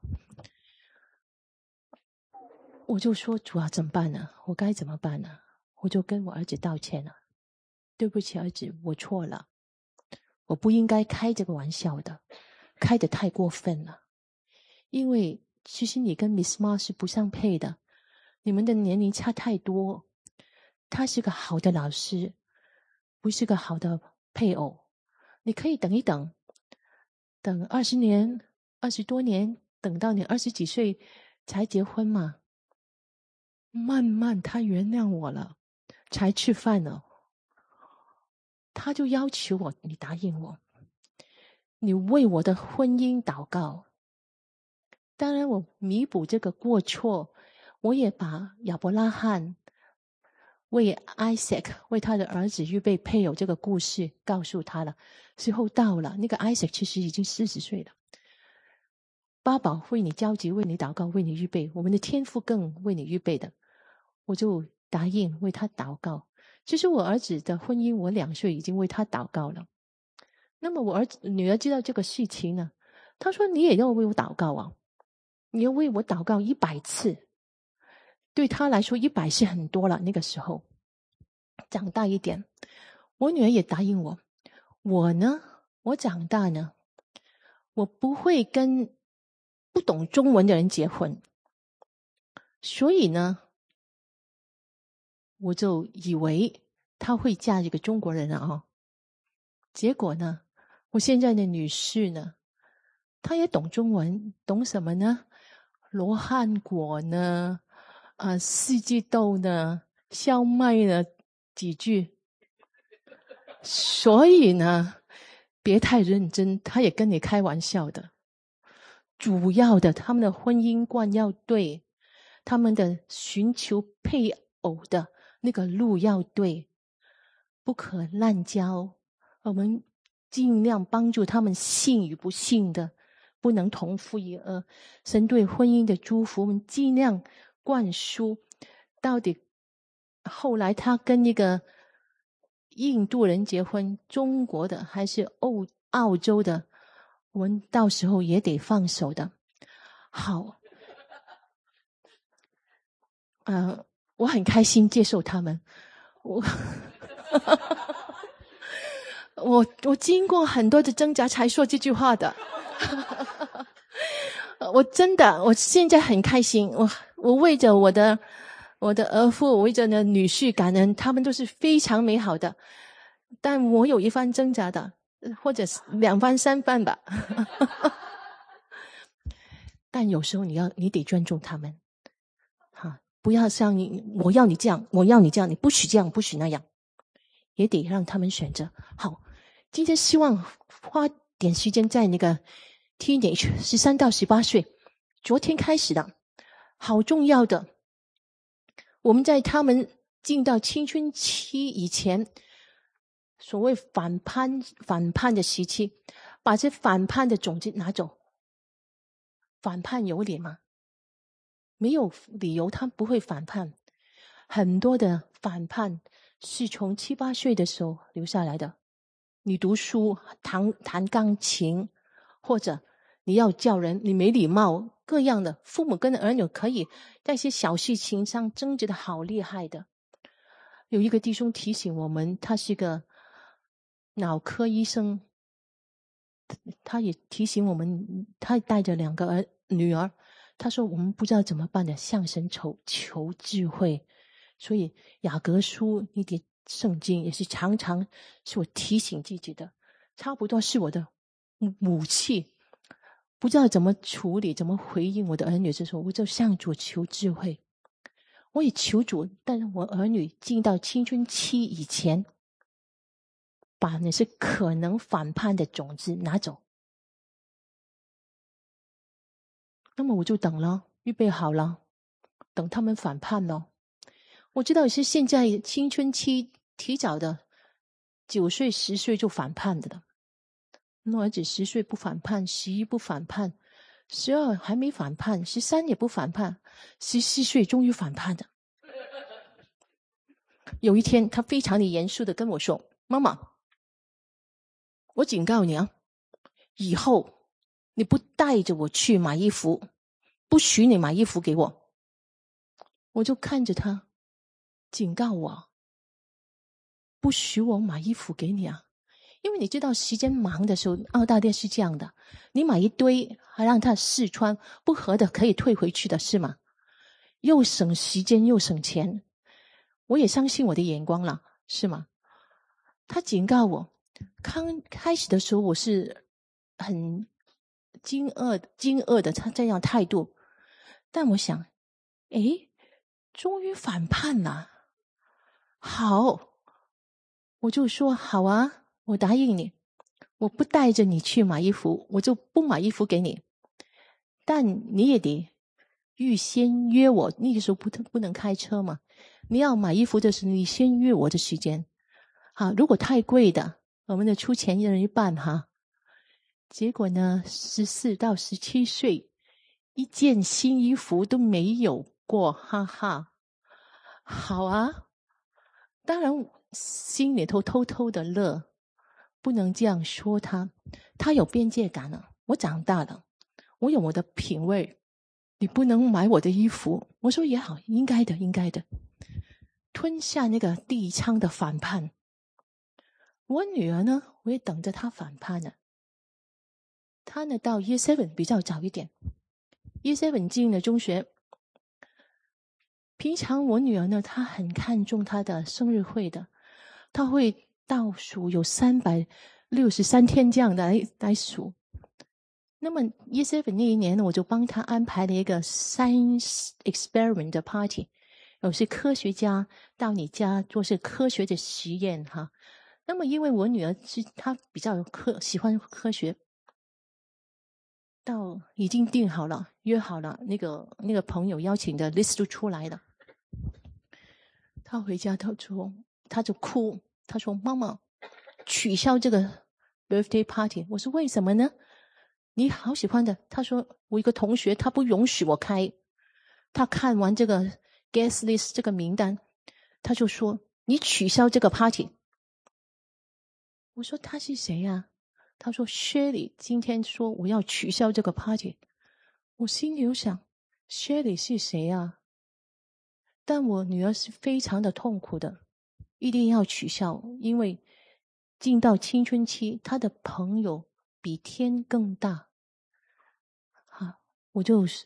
我就说主啊，怎么办呢？我该怎么办呢？我就跟我儿子道歉了，对不起儿子，我错了，我不应该开这个玩笑的，开得太过分了。因为其实你跟 Miss Ma 是不相配的，你们的年龄差太多。他是个好的老师，不是个好的配偶。你可以等一等，等二十年、二十多年，等到你二十几岁才结婚嘛。慢慢他原谅我了，才吃饭了。他就要求我，你答应我，你为我的婚姻祷告。当然我弥补这个过错，我也把亚伯拉罕为 Isaac 为他的儿子预备配偶这个故事告诉他了。时候到了，那个 Isaac 其实已经四十岁了。八宝为你焦急，为你祷告，为你预备，我们的天父更为你预备的。我就答应为他祷告。其实我儿子的婚姻，我两岁已经为他祷告了。那么我儿子女儿知道这个事情呢，她说你也要为我祷告啊，你要为我祷告一百次。对他来说一百是很多了，那个时候长大一点。我女儿也答应我，我呢我长大呢，我不会跟不懂中文的人结婚。所以呢我就以为她会嫁一个中国人啊、哦，结果呢我现在的女婿呢，她也懂中文，懂什么呢？罗汉果呢，啊、呃，四季豆呢，烧麦呢，几句。所以呢，别太认真，他也跟你开玩笑的。主要的，他们的婚姻观要对，他们的寻求配偶的那个路要对，不可滥交。我们尽量帮助他们信与不信的，不能同父异母。神对婚姻的祝福，我们尽量灌输。到底后来他跟一个印度人结婚，中国的还是欧澳洲的，我们到时候也得放手的。好，呃，我很开心接受他们。我我我经过很多的挣扎才说这句话的。我真的，我现在很开心，我我为着我的我的儿妇，我为着呢女婿感恩，他们都是非常美好的。但我有一番挣扎的，或者是两番三番吧。但有时候你要你得尊重他们，哈，不要像你，我要你这样，我要你这样，你不许这样，不许那样，也得让他们选择。好，今天希望花点时间在那个 teenage 十三到十八岁，昨天开始的，好重要的。我们在他们进到青春期以前，所谓反叛反叛的时期，把这反叛的种子拿走。反叛有理吗？没有理由他不会反叛。很多的反叛是从七八岁的时候留下来的。你读书弹弹钢琴，或者你要叫人，你没礼貌，各样的父母跟儿女可以在一些小事情上争执的好厉害的。有一个弟兄提醒我们，他是个脑科医生，他也提醒我们，他带着两个儿女儿，他说我们不知道怎么办的，向神求求智慧。所以雅各书一点圣经也是常常是我提醒自己的，差不多是我的武器。不知道怎么处理，怎么回应我的儿女的时候，我就向主求智慧。我也求主，但是我儿女进到青春期以前，把那些可能反叛的种子拿走。那么我就等了，预备好了，等他们反叛了。我知道是现在青春期提早的，九岁十岁就反叛的了。那儿子十岁不反叛，十一不反叛，十二还没反叛，十三也不反叛，十四岁终于反叛的。有一天，他非常的严肃的跟我说：“妈妈，我警告你啊，以后你不带着我去买衣服，不许你买衣服给我。”我就看着他，警告我，不许我买衣服给你啊。因为你知道时间忙的时候，澳大利亚是这样的，你买一堆还让他试穿，不合的可以退回去的，是吗？又省时间又省钱。我也相信我的眼光了，是吗？他警告我，刚开始的时候我是很惊愕惊愕的他这样态度，但我想，诶，终于反叛了。好，我就说好啊，我答应你，我不带着你去买衣服，我就不买衣服给你。但你也得预先约我，那个时候不不能开车嘛。你要买衣服的时候，你先约我的时间。好，如果太贵的，我们的出钱一人一半哈。结果呢，十四到十七岁，一件新衣服都没有过，哈哈。好啊，当然心里头偷偷的乐，不能这样说他，他有边界感了。我长大了，我有我的品味，你不能买我的衣服。我说也好，应该的，应该的。吞下那个第一枪的反叛。我女儿呢，我也等着她反叛呢。她呢到 Year Seven 比较早一点 ，Year Seven 进了中学。平常我女儿呢，她很看重她的生日会的，她会倒数有三百六十三天这样的来来数。那么 Year Seven 那一年呢，我就帮她安排了一个 Science Experiment 的 Party， 有些科学家到你家做些科学的实验哈。那么因为我女儿是她比较科喜欢科学，到已经定好了，约好了，那个那个朋友邀请的 list 就出来了。她回家她说她就哭，她说妈妈取消这个 birthday party。我说为什么呢？你好喜欢的。她说我一个同学他不允许我开，他看完这个 guest list 这个名单，他就说你取消这个 party。我说他是谁呀？他说 Shirley 今天说我要取消这个 party。我心里有想 Shirley 是谁啊？但我女儿是非常的痛苦的，一定要取消，因为进到青春期，她的朋友比天更大。好，我就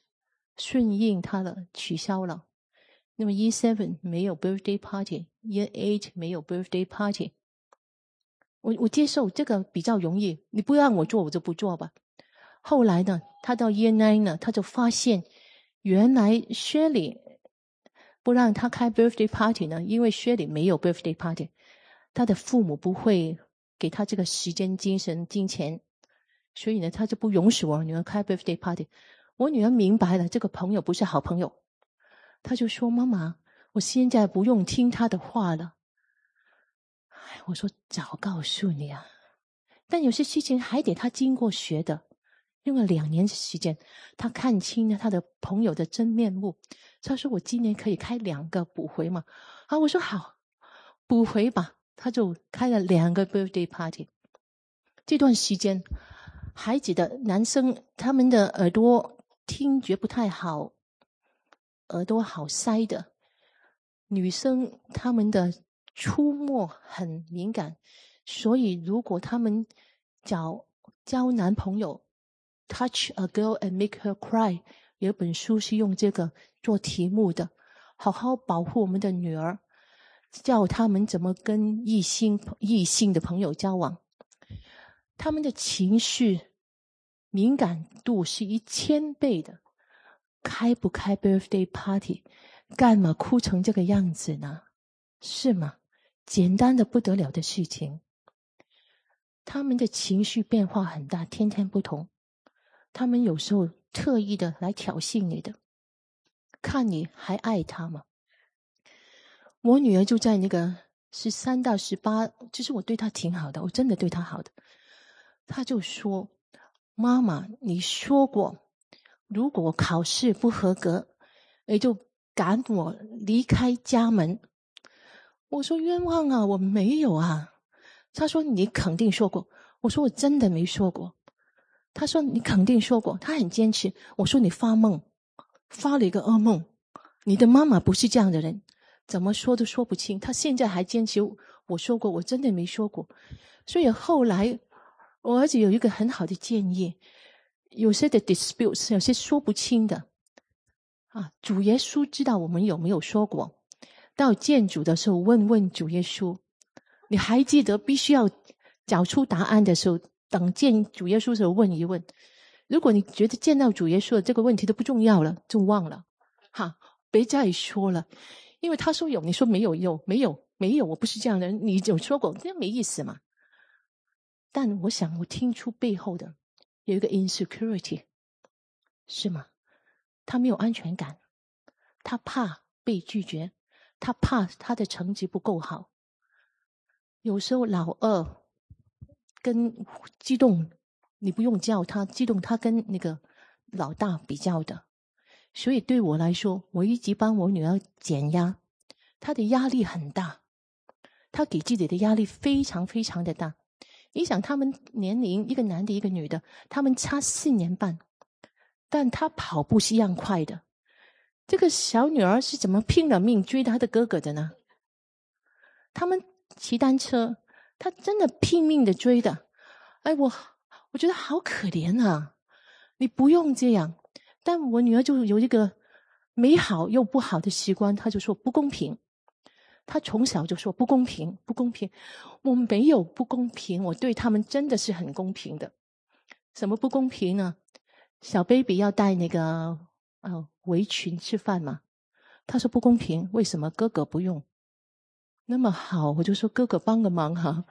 顺应他的取消了。那么 Year Seven 没有 birthday party，Year Eight 没有 birthday party。我我接受这个比较容易，你不让我做我就不做吧。后来呢，他到 Year Nine 呢，他就发现原来 Shirley 不让他开 birthday party 呢，因为 Shirley 没有 birthday party， 他的父母不会给他这个时间、精神、金钱，所以呢，他就不容许我女儿开 birthday party。我女儿明白了，这个朋友不是好朋友，他就说：“妈妈，我现在不用听他的话了。”哎，我说早告诉你啊！但有些事情还得他经过学的，用了两年的时间，他看清了他的朋友的真面目。他说：“我今年可以开两个补回吗？”啊，我说好，补回吧。他就开了两个 birthday party。这段时间，孩子的男生他们的耳朵听觉不太好，耳朵好塞的；女生他们的触摸很敏感，所以如果他们找交男朋友 ，touch a girl and make her cry， 有一本书是用这个做题目的，好好保护我们的女儿，教他们怎么跟异性异性的朋友交往。他们的情绪敏感度是一千倍的，开不开 birthday party， 干嘛哭成这个样子呢？是吗？简单的不得了的事情。他们的情绪变化很大，天天不同。他们有时候特意的来挑衅你的，看你还爱他吗？我女儿就在那个十三到十八，其实我对她挺好的，我真的对她好的。她就说：“妈妈，你说过，如果我考试不合格，你就赶我离开家门。”我说：“冤枉啊，我没有啊。”她说：“你肯定说过。”我说：“我真的没说过。”她说：“你肯定说过。”她很坚持。我说：“你发梦，发了一个噩梦。你的妈妈不是这样的人，怎么说都说不清。”她现在还坚持我说过，我真的没说过。所以后来我儿子有一个很好的建议，有些的 disputes， 有些说不清的啊，主耶稣知道我们有没有说过。到见主的时候问问主耶稣，你还记得必须要找出答案的时候，等见主耶稣的时候问一问。如果你觉得见到主耶稣的这个问题都不重要了，就忘了，哈，别再说了。因为他说有，你说没有，有没有没有，我不是这样的人，你有说过，这样没意思嘛。但我想我听出背后的有一个 insecurity， 是吗？他没有安全感，他怕被拒绝，他怕他的成绩不够好。有时候老二跟激动，你不用叫他激动，他跟那个老大比较的。所以对我来说，我一直帮我女儿减压，她的压力很大，她给自己的压力非常非常的大。你想他们年龄，一个男的一个女的，他们差四年半，但他跑步是一样快的。这个小女儿是怎么拼了命追她的哥哥的呢？他们骑单车，她真的拼命的追的。哎，我我觉得好可怜啊！你不用这样。但我女儿就有一个美好又不好的习惯，她就说不公平。她从小就说不公平，不公平。我没有不公平，我对他们真的是很公平的。什么不公平呢？小 baby 要带那个呃围裙吃饭嘛，她说不公平，为什么哥哥不用？那么好，我就说哥哥帮个忙哈。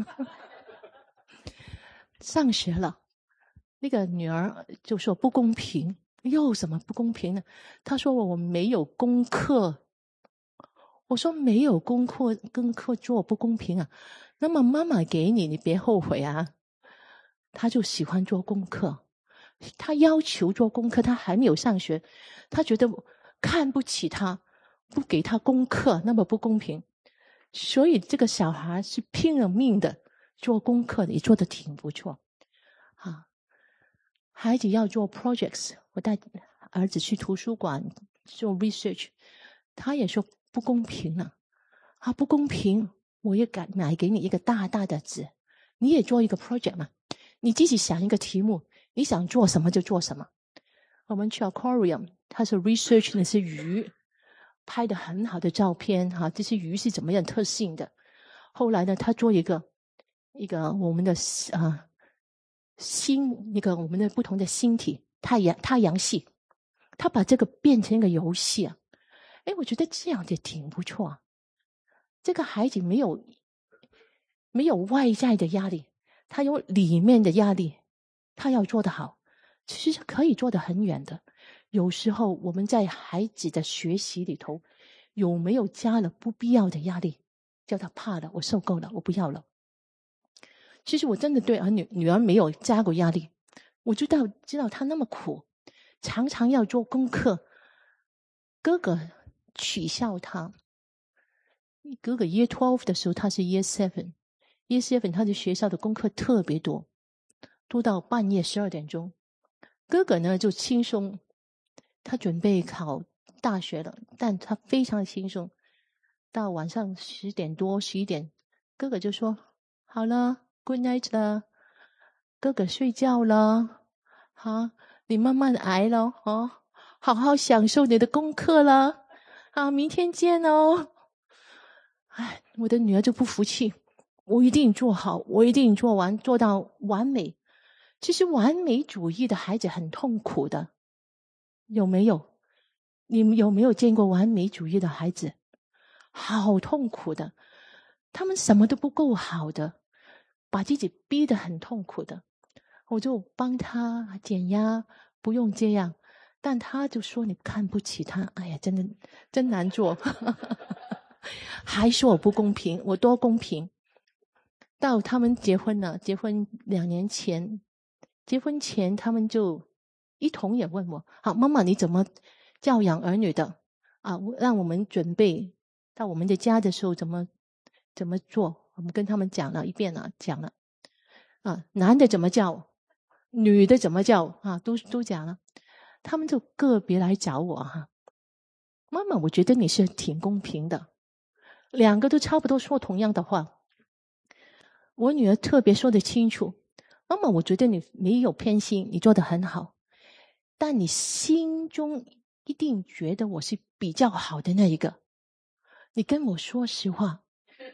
上学了，那个女儿就说不公平，又怎么不公平呢？她说我没有功课。我说没有功课功课做不公平啊，那么妈妈给你，你别后悔啊。他就喜欢做功课，他要求做功课，他还没有上学，他觉得看不起他，不给他功课，那么不公平。所以这个小孩是拼了命的做功课的，也做得挺不错啊。孩子要做 projects， 我带儿子去图书馆做 research， 他也说不公平了啊，不公平！我也敢买给你一个大大的纸，你也做一个 project 嘛，你自己想一个题目，你想做什么就做什么。我们去 aquarium， 他是 research 那些鱼，拍的很好的照片哈，这些鱼是怎么样特性的。后来呢，他做一个一个我们的啊星，一个我们的不同的星体太阳太阳系，他把这个变成一个游戏啊。哎，我觉得这样也挺不错啊。这个孩子没有没有外在的压力，他有里面的压力，他要做得好，其实可以做得很远的。有时候我们在孩子的学习里头，有没有加了不必要的压力，叫他怕了，我受够了，我不要了。其实我真的对儿女女儿没有加过压力，我知道知道她那么苦，常常要做功课，哥哥取笑他。哥哥 year twelve 的时候，他是 year seven， year seven 他的学校的功课特别多，多到半夜十二点钟。哥哥呢就轻松，他准备考大学了，但他非常的轻松。到晚上十点多十一点，哥哥就说好了 good night 了，哥哥睡觉了，好，你慢慢挨了哦，好好享受你的功课了，好，明天见哦。哎，我的女儿就不服气，我一定做好，我一定做完，做到完美。其实完美主义的孩子很痛苦的，有没有？你们有没有见过完美主义的孩子？好痛苦的，他们什么都不够好的，把自己逼得很痛苦的。我就帮他减压，不用这样，但他就说你看不起他，哎呀，真的真难做。还说我不公平，我多公平。到他们结婚了，结婚两年前，结婚前他们就一同也问我，好，妈妈你怎么教养儿女的啊？让我们准备到我们的家的时候怎么怎么做？我们跟他们讲了一遍了，讲了啊，男的怎么教，女的怎么教啊，都都讲了。他们就个别来找我哈，妈妈，我觉得你是挺公平的。两个都差不多说同样的话，我女儿特别说得清楚，妈妈，我觉得你没有偏心，你做得很好，但你心中一定觉得我是比较好的那一个，你跟我说实话。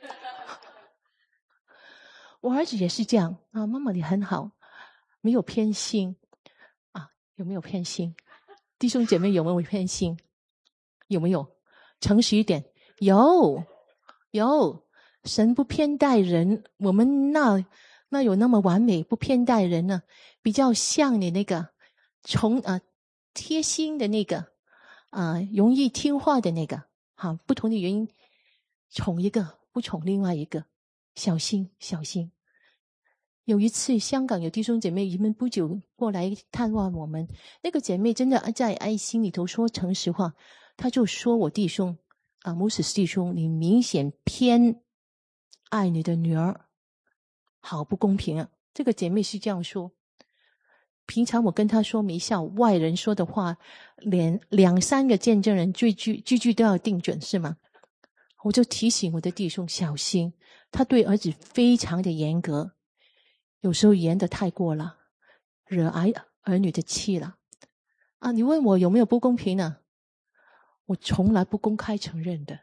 我儿子也是这样啊，妈妈你很好，没有偏心啊，有没有偏心？弟兄姐妹有没有偏心？有没有？诚实一点，有。有，神不偏待人，我们那那有那么完美不偏待人呢？比较像你那个从啊、呃、贴心的那个啊、呃、容易听话的那个，好，不同的原因宠一个不宠另外一个，小心小心。有一次香港有弟兄姐妹移民不久过来探望我们，那个姐妹真的在爱心里头说诚实话，她就说我弟兄啊，穆斯弟兄，你明显偏爱你的女儿，好不公平啊！这个姐妹是这样说。平常我跟她说没效，外人说的话，连两三个见证人句句句句都要定准，是吗？我就提醒我的弟兄小心，他对儿子非常的严格，有时候严得太过了，惹儿儿女的气了。啊，你问我有没有不公平呢？我从来不公开承认的。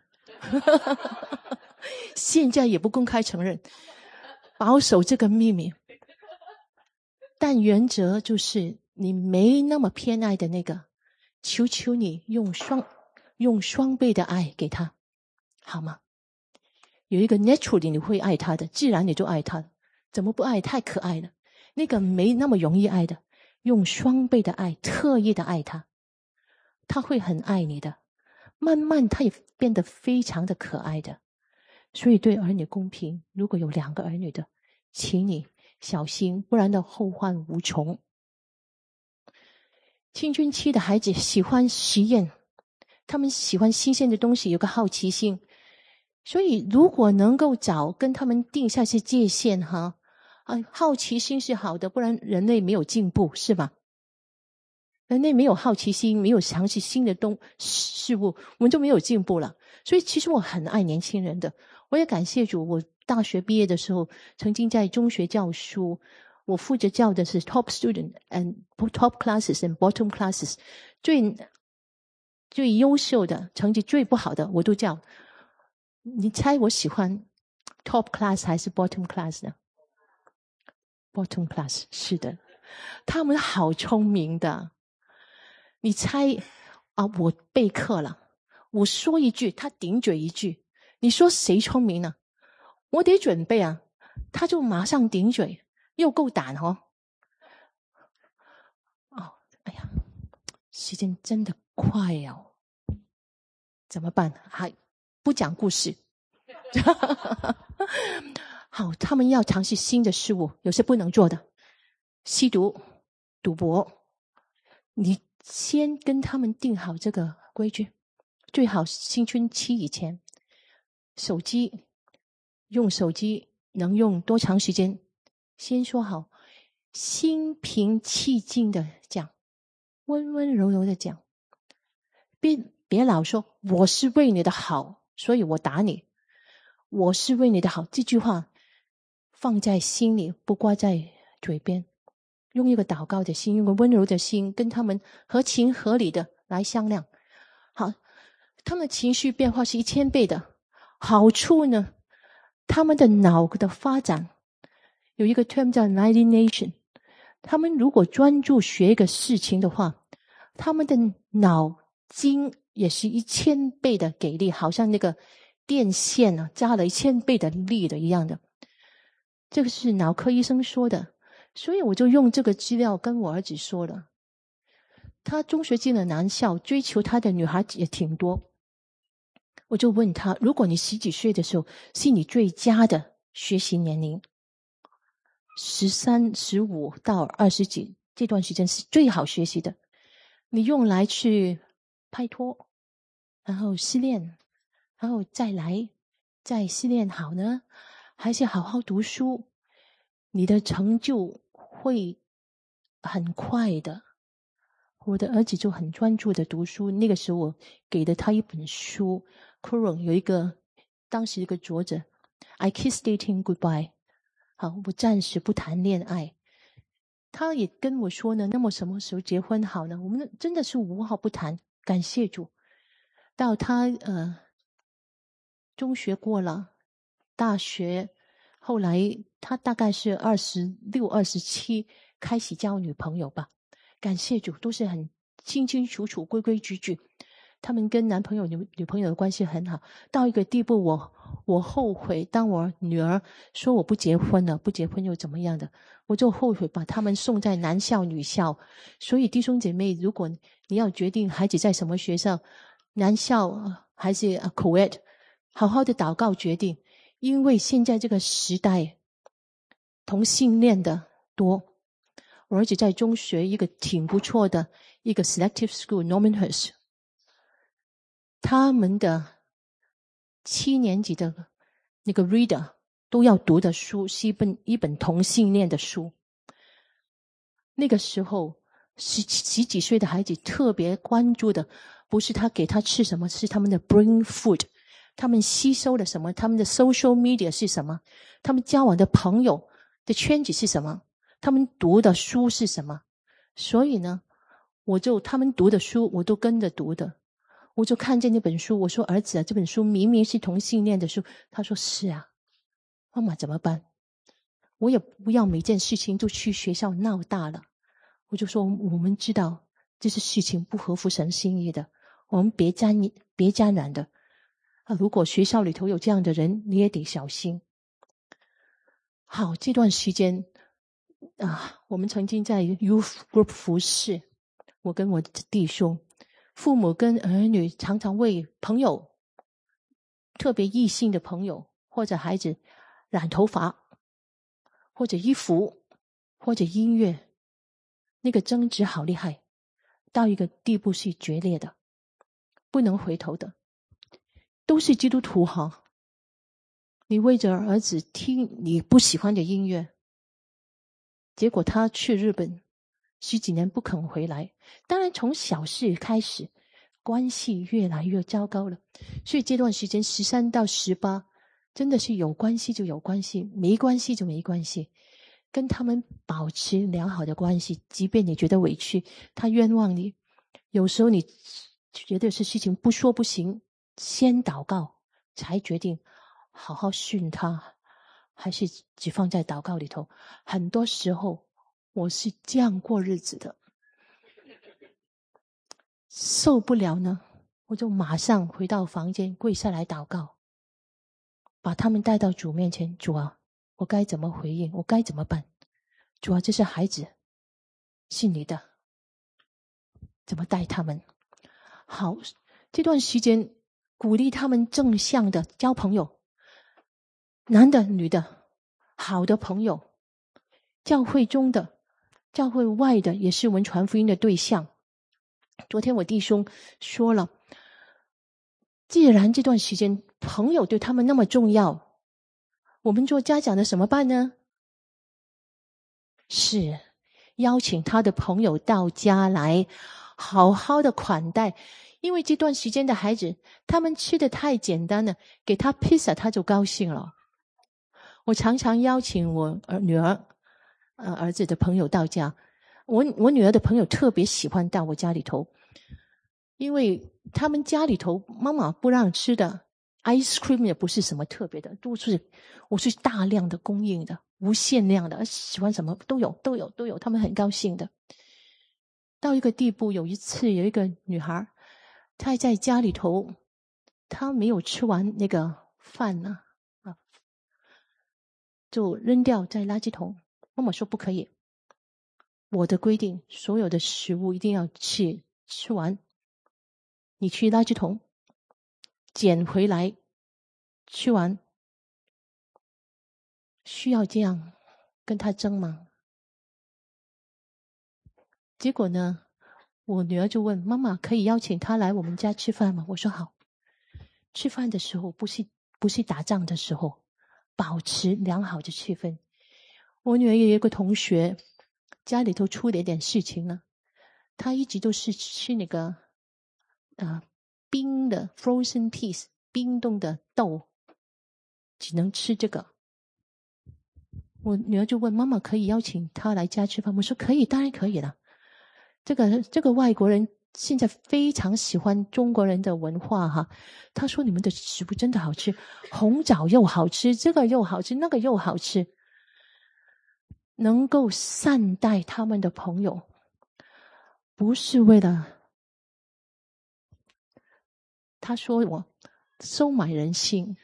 现在也不公开承认，保守这个秘密。但原则就是你没那么偏爱的那个，求求你用双用双倍的爱给他，好吗？有一个 naturally 你会爱他的，自然你就爱他，怎么不爱？太可爱了。那个没那么容易爱的，用双倍的爱，特意的爱他，他会很爱你的。慢慢他也变得非常的可爱的。所以对儿女公平，如果有两个儿女的，请你小心，不然的后患无穷。青春期的孩子喜欢实验，他们喜欢新鲜的东西，有个好奇心。所以如果能够早跟他们定下些界限哈，啊，好奇心是好的，不然人类没有进步，是吧？人类没有好奇心，没有尝试新的东事物，我们就没有进步了。所以其实我很爱年轻人的，我也感谢主，我大学毕业的时候曾经在中学教书，我负责教的是 top student and top classes and bottom classes， 最最优秀的，成绩最不好的，我都叫。你猜我喜欢 top class 还是 bottom class 呢？ bottom class， 是的，他们好聪明的。你猜啊，我备课了，我说一句，他顶嘴一句，你说谁聪明呢？我得准备啊，他就马上顶嘴，又够胆哦。哦，哎呀，时间真的快哦，怎么办？还不讲故事。好，他们要尝试新的事物，有些不能做的，吸毒、赌博，你先跟他们定好这个规矩，最好青春期以前。手机，用手机能用多长时间？先说好，心平气静的讲，温温柔柔的讲，别别老说我是为你的好，所以我打你。我是为你的好，这句话放在心里，不挂在嘴边，用一个祷告的心，用个温柔的心，跟他们合情合理的来商量。好，他们的情绪变化是一千倍的。好处呢，他们的脑的发展有一个 term 叫 imagination， 他们如果专注学一个事情的话，他们的脑筋也是一千倍的给力，好像那个电线啊，加了一千倍的力的一样的。这个是脑科医生说的，所以我就用这个资料跟我儿子说了。他中学进了男校，追求他的女孩子也挺多。我就问他，如果你十几岁的时候是你最佳的学习年龄，十三、十五到二十几这段时间是最好学习的，你用来去拍拖，然后失恋，然后再来再失恋好呢，还是好好读书，你的成就会很快的。我的儿子就很专注的读书，那个时候我给了他一本书 Coron 有一个当时一个作者 I kiss dating goodbye， 好，我暂时不谈恋爱。他也跟我说呢，那么什么时候结婚好呢？我们真的是无话不谈，感谢主。到他呃中学过了，大学后来他大概是二十六、二十七开始交女朋友吧。感谢主，都是很清清楚楚、规规矩矩。他们跟男朋友、女女朋友的关系很好，到一个地步我，我我后悔。当我女儿说我不结婚了，不结婚又怎么样的，我就后悔把他们送在男校、女校。所以弟兄姐妹，如果你要决定孩子在什么学校，男校还是 co-ed， 好好的祷告决定，因为现在这个时代同性恋的多。我儿子在中学一个挺不错的一个 selective school Normanhurst， 他们的七年级的那个 reader 都要读的书是一本一本同性恋的书。那个时候十十几岁的孩子特别关注的不是他给他吃什么，是他们的 brain food， 他们吸收了什么，他们的 social media 是什么，他们交往的朋友的圈子是什么，他们读的书是什么。所以呢，我就他们读的书我都跟着读的。我就看见那本书，我说儿子啊，这本书明明是同性恋的书。他说是啊，妈妈怎么办？我也不要每件事情都去学校闹大了。我就说我们知道这是事情不合乎神心意的，我们别沾别沾染的啊。如果学校里头有这样的人，你也得小心。好，这段时间啊，我们曾经在 Youth Group 服侍，我跟我的弟兄，父母跟儿女常常为朋友，特别异性的朋友或者孩子染头发，或者衣服，或者音乐，那个争执好厉害，到一个地步是决裂的，不能回头的。都是基督徒哈，你为着儿子听你不喜欢的音乐，结果他去日本十几年不肯回来。当然从小事开始，关系越来越糟糕了。所以这段时间十三到十八真的是有关系就有关系，没关系就没关系，跟他们保持良好的关系。即便你觉得委屈，他冤枉你，有时候你觉得是事情不说不行，先祷告，才决定好好训他，还是只放在祷告里头。很多时候我是这样过日子的，受不了呢，我就马上回到房间跪下来祷告，把他们带到主面前。主啊，我该怎么回应？我该怎么办？主啊，这是孩子，是你的，怎么带他们？好，这段时间鼓励他们正向的交朋友，男的女的，好的朋友，教会中的，教会外的，也是我们传福音的对象。昨天我弟兄说了，既然这段时间朋友对他们那么重要，我们做家长的怎么办呢？是邀请他的朋友到家来，好好的款待。因为这段时间的孩子，他们吃的太简单了，给他披萨他就高兴了。我常常邀请我儿女儿呃儿子的朋友到家，我我女儿的朋友特别喜欢到我家里头，因为他们家里头妈妈不让吃的 ice cream 也不是什么特别的，都是我是大量的供应的，无限量的，喜欢什么都有都有都有，他们很高兴的。到一个地步，有一次有一个女孩，她在家里头，她没有吃完那个饭呢、啊，啊，就扔掉在垃圾桶。妈妈说不可以，我的规定，所有的食物一定要吃吃完，你去垃圾桶捡回来吃完。需要这样跟她争吗？结果呢，我女儿就问妈妈，可以邀请她来我们家吃饭吗？我说好。吃饭的时候不是不是打仗的时候，保持良好的气氛。我女儿也有一个同学，家里头出了一点事情了，她一直都是吃那个呃冰的 frozen peas 冰冻的豆，只能吃这个。我女儿就问妈妈，可以邀请她来家吃饭？我说可以，当然可以了。这个这个外国人现在非常喜欢中国人的文化哈。他说你们的食物真的好吃，红枣又好吃，这个又好吃，那个又好吃。能够善待他们的朋友，不是为了他说我收买人心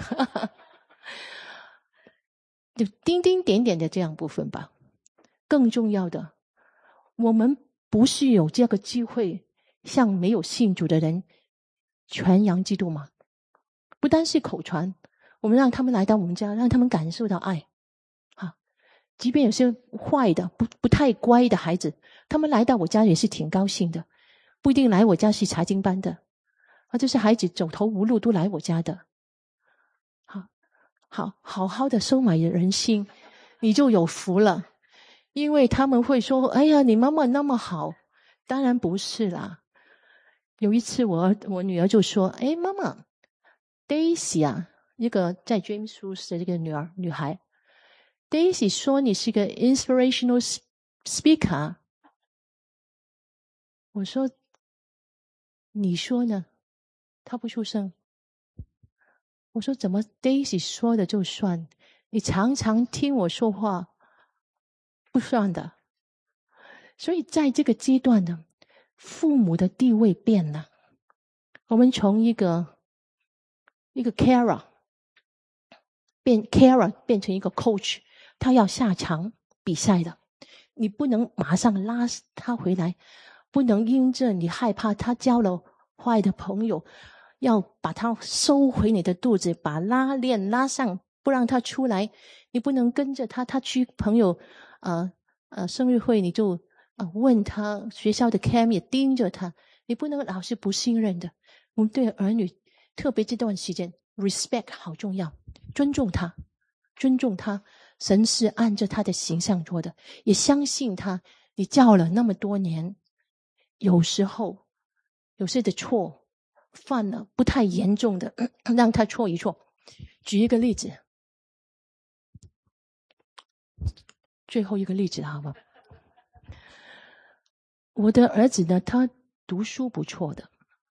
就丁丁点点的这样部分吧。更重要的，我们不是有这个机会向没有信主的人传扬基督吗？不单是口传，我们让他们来到我们家，让他们感受到爱啊！即便有些坏的不不太乖的孩子，他们来到我家也是挺高兴的，不一定来我家是查经班的啊，这是孩子走投无路都来我家的。好好好好的收买人心，你就有福了。因为他们会说，哎呀，你妈妈那么好。当然不是啦。有一次我我女儿就说，哎，妈妈 Daisy 啊，一个在 James Schools 的这个女儿女孩 Daisy 说你是个 inspirational speaker。我说你说呢？她不出声。我说怎么 Daisy 说的就算？你常常听我说话不算的。所以在这个阶段呢，父母的地位变了。我们从一个一个 carer 变 carer 变成一个 coach， 他要下场比赛的，你不能马上拉他回来，不能因着你害怕他交了坏的朋友，要把他收回你的肚子，把拉链拉上，不让他出来。你不能跟着他，他去朋友呃呃生日会，你就呃问他，学校的 cam 也盯着他，你不能老是不信任的。我们对儿女，特别这段时间 respect 好重要，尊重他，尊重他。神是按着他的形象做的，也相信他。你教了那么多年，有时候有些的错犯了不太严重的，让他错一错。举一个例子，最后一个例子好吗？我的儿子呢，他读书不错的，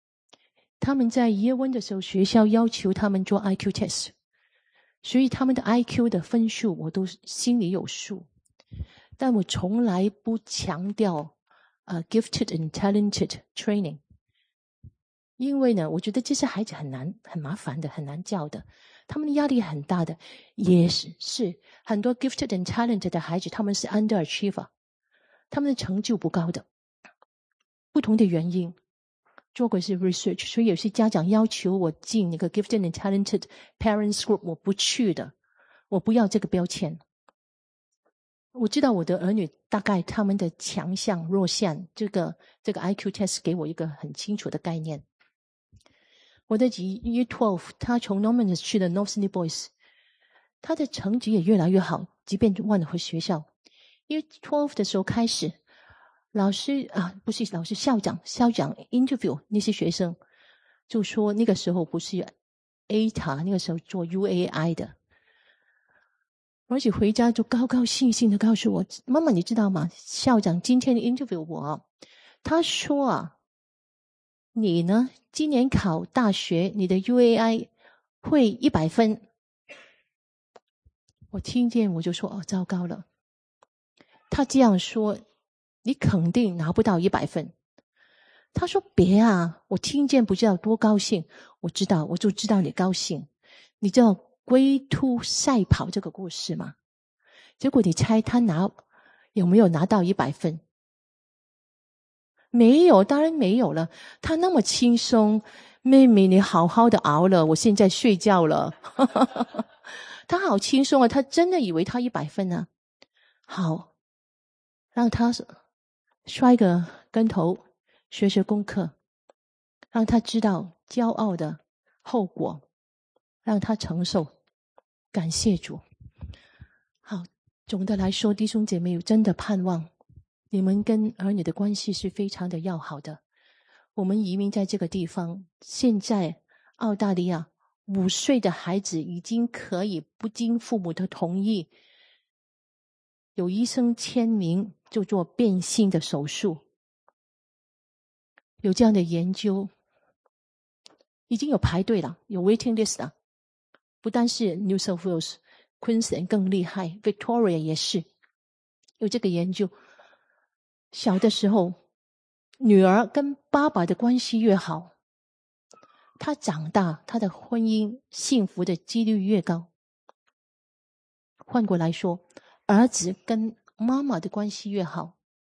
他们在 Year One 的时候，学校要求他们做 I Q test， 所以他们的 I Q 的分数我都心里有数。但我从来不强调呃、uh, gifted and talented training， 因为呢，我觉得这些孩子很难、很麻烦的、很难教的，他们的压力很大的，也是是很多 gifted and talented 的孩子，他们是 underachiever， 他们的成就不高的，不同的原因。做过一些 research， 所以有些家长要求我进那个 gifted and talented parents group， 我不去的，我不要这个标签。我知道我的儿女大概他们的强项弱项，这个这个 I Q test 给我一个很清楚的概念。我的 Year twelve， 他从 Norman 去了 North Sydney Boys， 他的成绩也越来越好，即便换回学校。Year twelve 的时候开始，老师啊，不是老师，校长，校长 interview 那些学生，就说那个时候不是 A T A， 那个时候做 U A I 的，而且回家就高高兴兴的告诉我，妈妈你知道吗？校长今天 interview 我，他说啊，你呢今年考大学，你的 U A I 会一百分。我听见我就说哦，糟糕了，他这样说。你肯定拿不到一百分。他说别啊，我听见不知道多高兴。我知道，我就知道你高兴。你知道龟兔赛跑这个故事吗？结果你猜他拿有没有拿到一百分？没有，当然没有了。他那么轻松，妹妹你好好的熬了，我现在睡觉了。他好轻松啊，他真的以为他一百分啊。好，让他摔个跟头，学学功课，让他知道骄傲的后果，让他承受。感谢主。好，总的来说，弟兄姐妹真的盼望你们跟儿女的关系是非常的要好的。我们移民在这个地方，现在澳大利亚五岁的孩子已经可以不经父母的同意，有医生签名就做变性的手术，有这样的研究，已经有排队了，有 waiting list 了。不单是 New South Wales、Queensland 更厉害， Victoria 也是有这个研究。小的时候，女儿跟爸爸的关系越好，她长大，她的婚姻幸福的几率越高。换过来说，儿子跟妈妈的关系越好，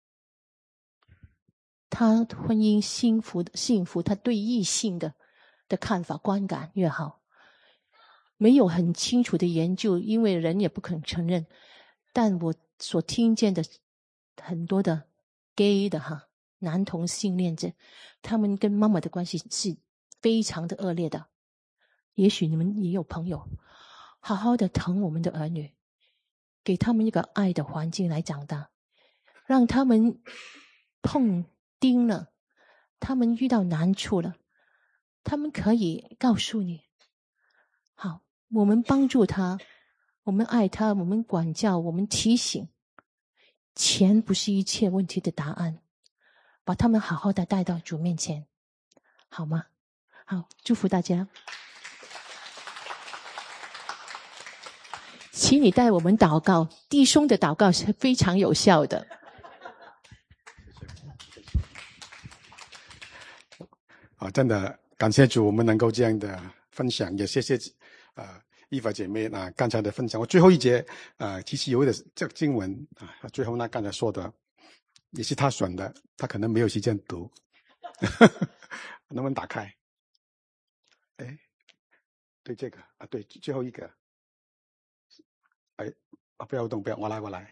他婚姻幸福幸福，他对异性的的看法观感越好。没有很清楚的研究，因为人也不肯承认，但我所听见的很多的 gay 的哈男同性恋者，他们跟妈妈的关系是非常的恶劣的。也许你们也有朋友，好好的疼我们的儿女，给他们一个爱的环境来长大，让他们碰钉了，他们遇到难处了，他们可以告诉你，好，我们帮助他，我们爱他，我们管教，我们提醒。钱不是一切问题的答案，把他们好好的带到主面前，好吗？好，祝福大家。请你带我们祷告，弟兄的祷告是非常有效的。 啊，真的感谢主，我们能够这样的分享，也谢谢呃伊法姐妹啊刚才的分享。我最后一节呃，其实有一点这个经文啊，最后那刚才说的也是他选的，他可能没有时间读，能不能打开？哎，对这个啊，对最后一个。哎，啊，不要动，不要，我来，我来。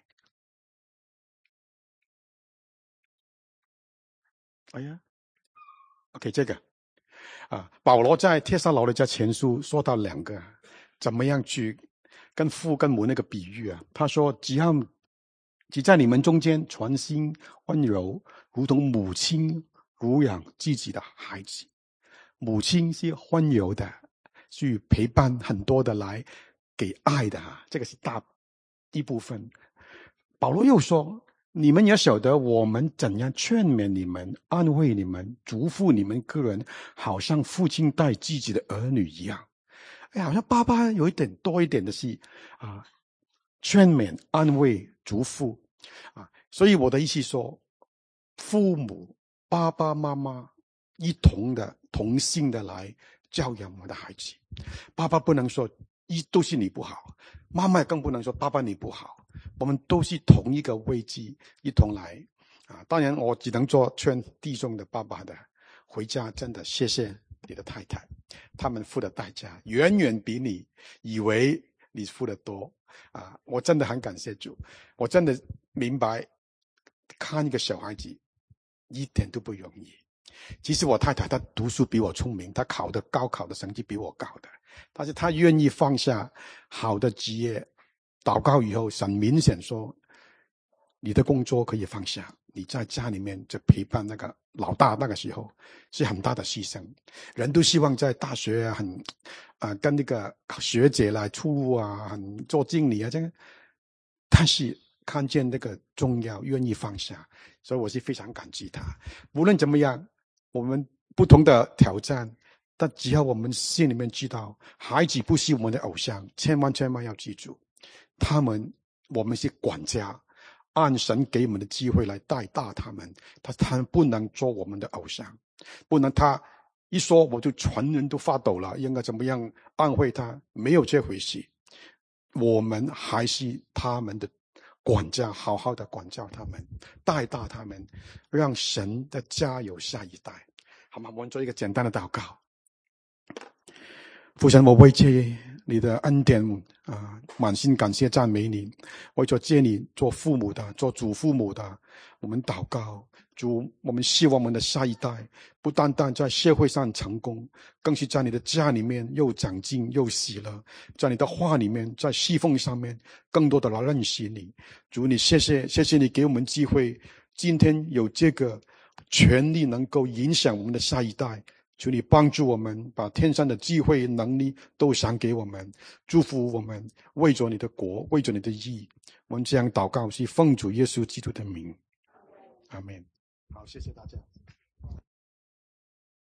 哎呀 ，OK， 这个啊，保罗在帖撒罗尼迦前书说到两个，怎么样去跟父跟母那个比喻啊？他说，只要只在你们中间全心温柔，如同母亲乳养自己的孩子。母亲是温柔的，去陪伴很多的来给爱的啊，这个是大一部分。保罗又说， 你们也晓得我们怎样劝勉你们、安慰你们、嘱咐你们个人，好像父亲待自己的儿女一样。哎，好像爸爸有一点多一点的是啊，劝勉、安慰、嘱咐啊。所以我的意思说，父母、爸爸妈妈一同的、同心的来教养我们的孩子。爸爸不能说一都是你不好，妈妈更不能说爸爸你不好。我们都是同一个位置，一同来啊！当然，我只能做劝弟兄的爸爸的，回家真的谢谢你的太太，他们付的代价远远比你以为你付的多啊！我真的很感谢主，我真的明白，看一个小孩子一点都不容易。其实我太太她读书比我聪明，她考的高考的成绩比我高的，但是她愿意放下好的职业。祷告以后，神明显说，你的工作可以放下，你在家里面就陪伴那个老大，那个时候是很大的牺牲。人都希望在大学啊，很啊、呃、跟那个学姐来出入啊，很做经理啊这样，但是看见那个重要，愿意放下，所以我是非常感激他。无论怎么样，我们不同的挑战，但只要我们心里面知道，孩子不是我们的偶像，千万千万要记住。他们，我们是管家，按神给我们的机会来带大他们，他他们不能做我们的偶像，不能他一说我就全人都发抖了，应该怎么样安慰他？没有这回事，我们还是他们的管家，好好的管教他们，带大他们，让神的家有下一代，好吗？我们做一个简单的祷告。父神，我为这你的恩典啊，满心感谢赞美你。为着接你做父母的，做祖父母的，我们祷告，主，我们希望我们的下一代不单单在社会上成功，更是在你的家里面又长进又喜乐，在你的话里面，在侍奉上面更多的来认识你。主，你谢谢谢谢你给我们机会，今天有这个权利能够影响我们的下一代。求你帮助我们，把天上的机会能力都赏给我们，祝福我们，为着你的国，为着你的义，我们这样祷告是奉主耶稣基督的名，阿们。好，谢谢大家。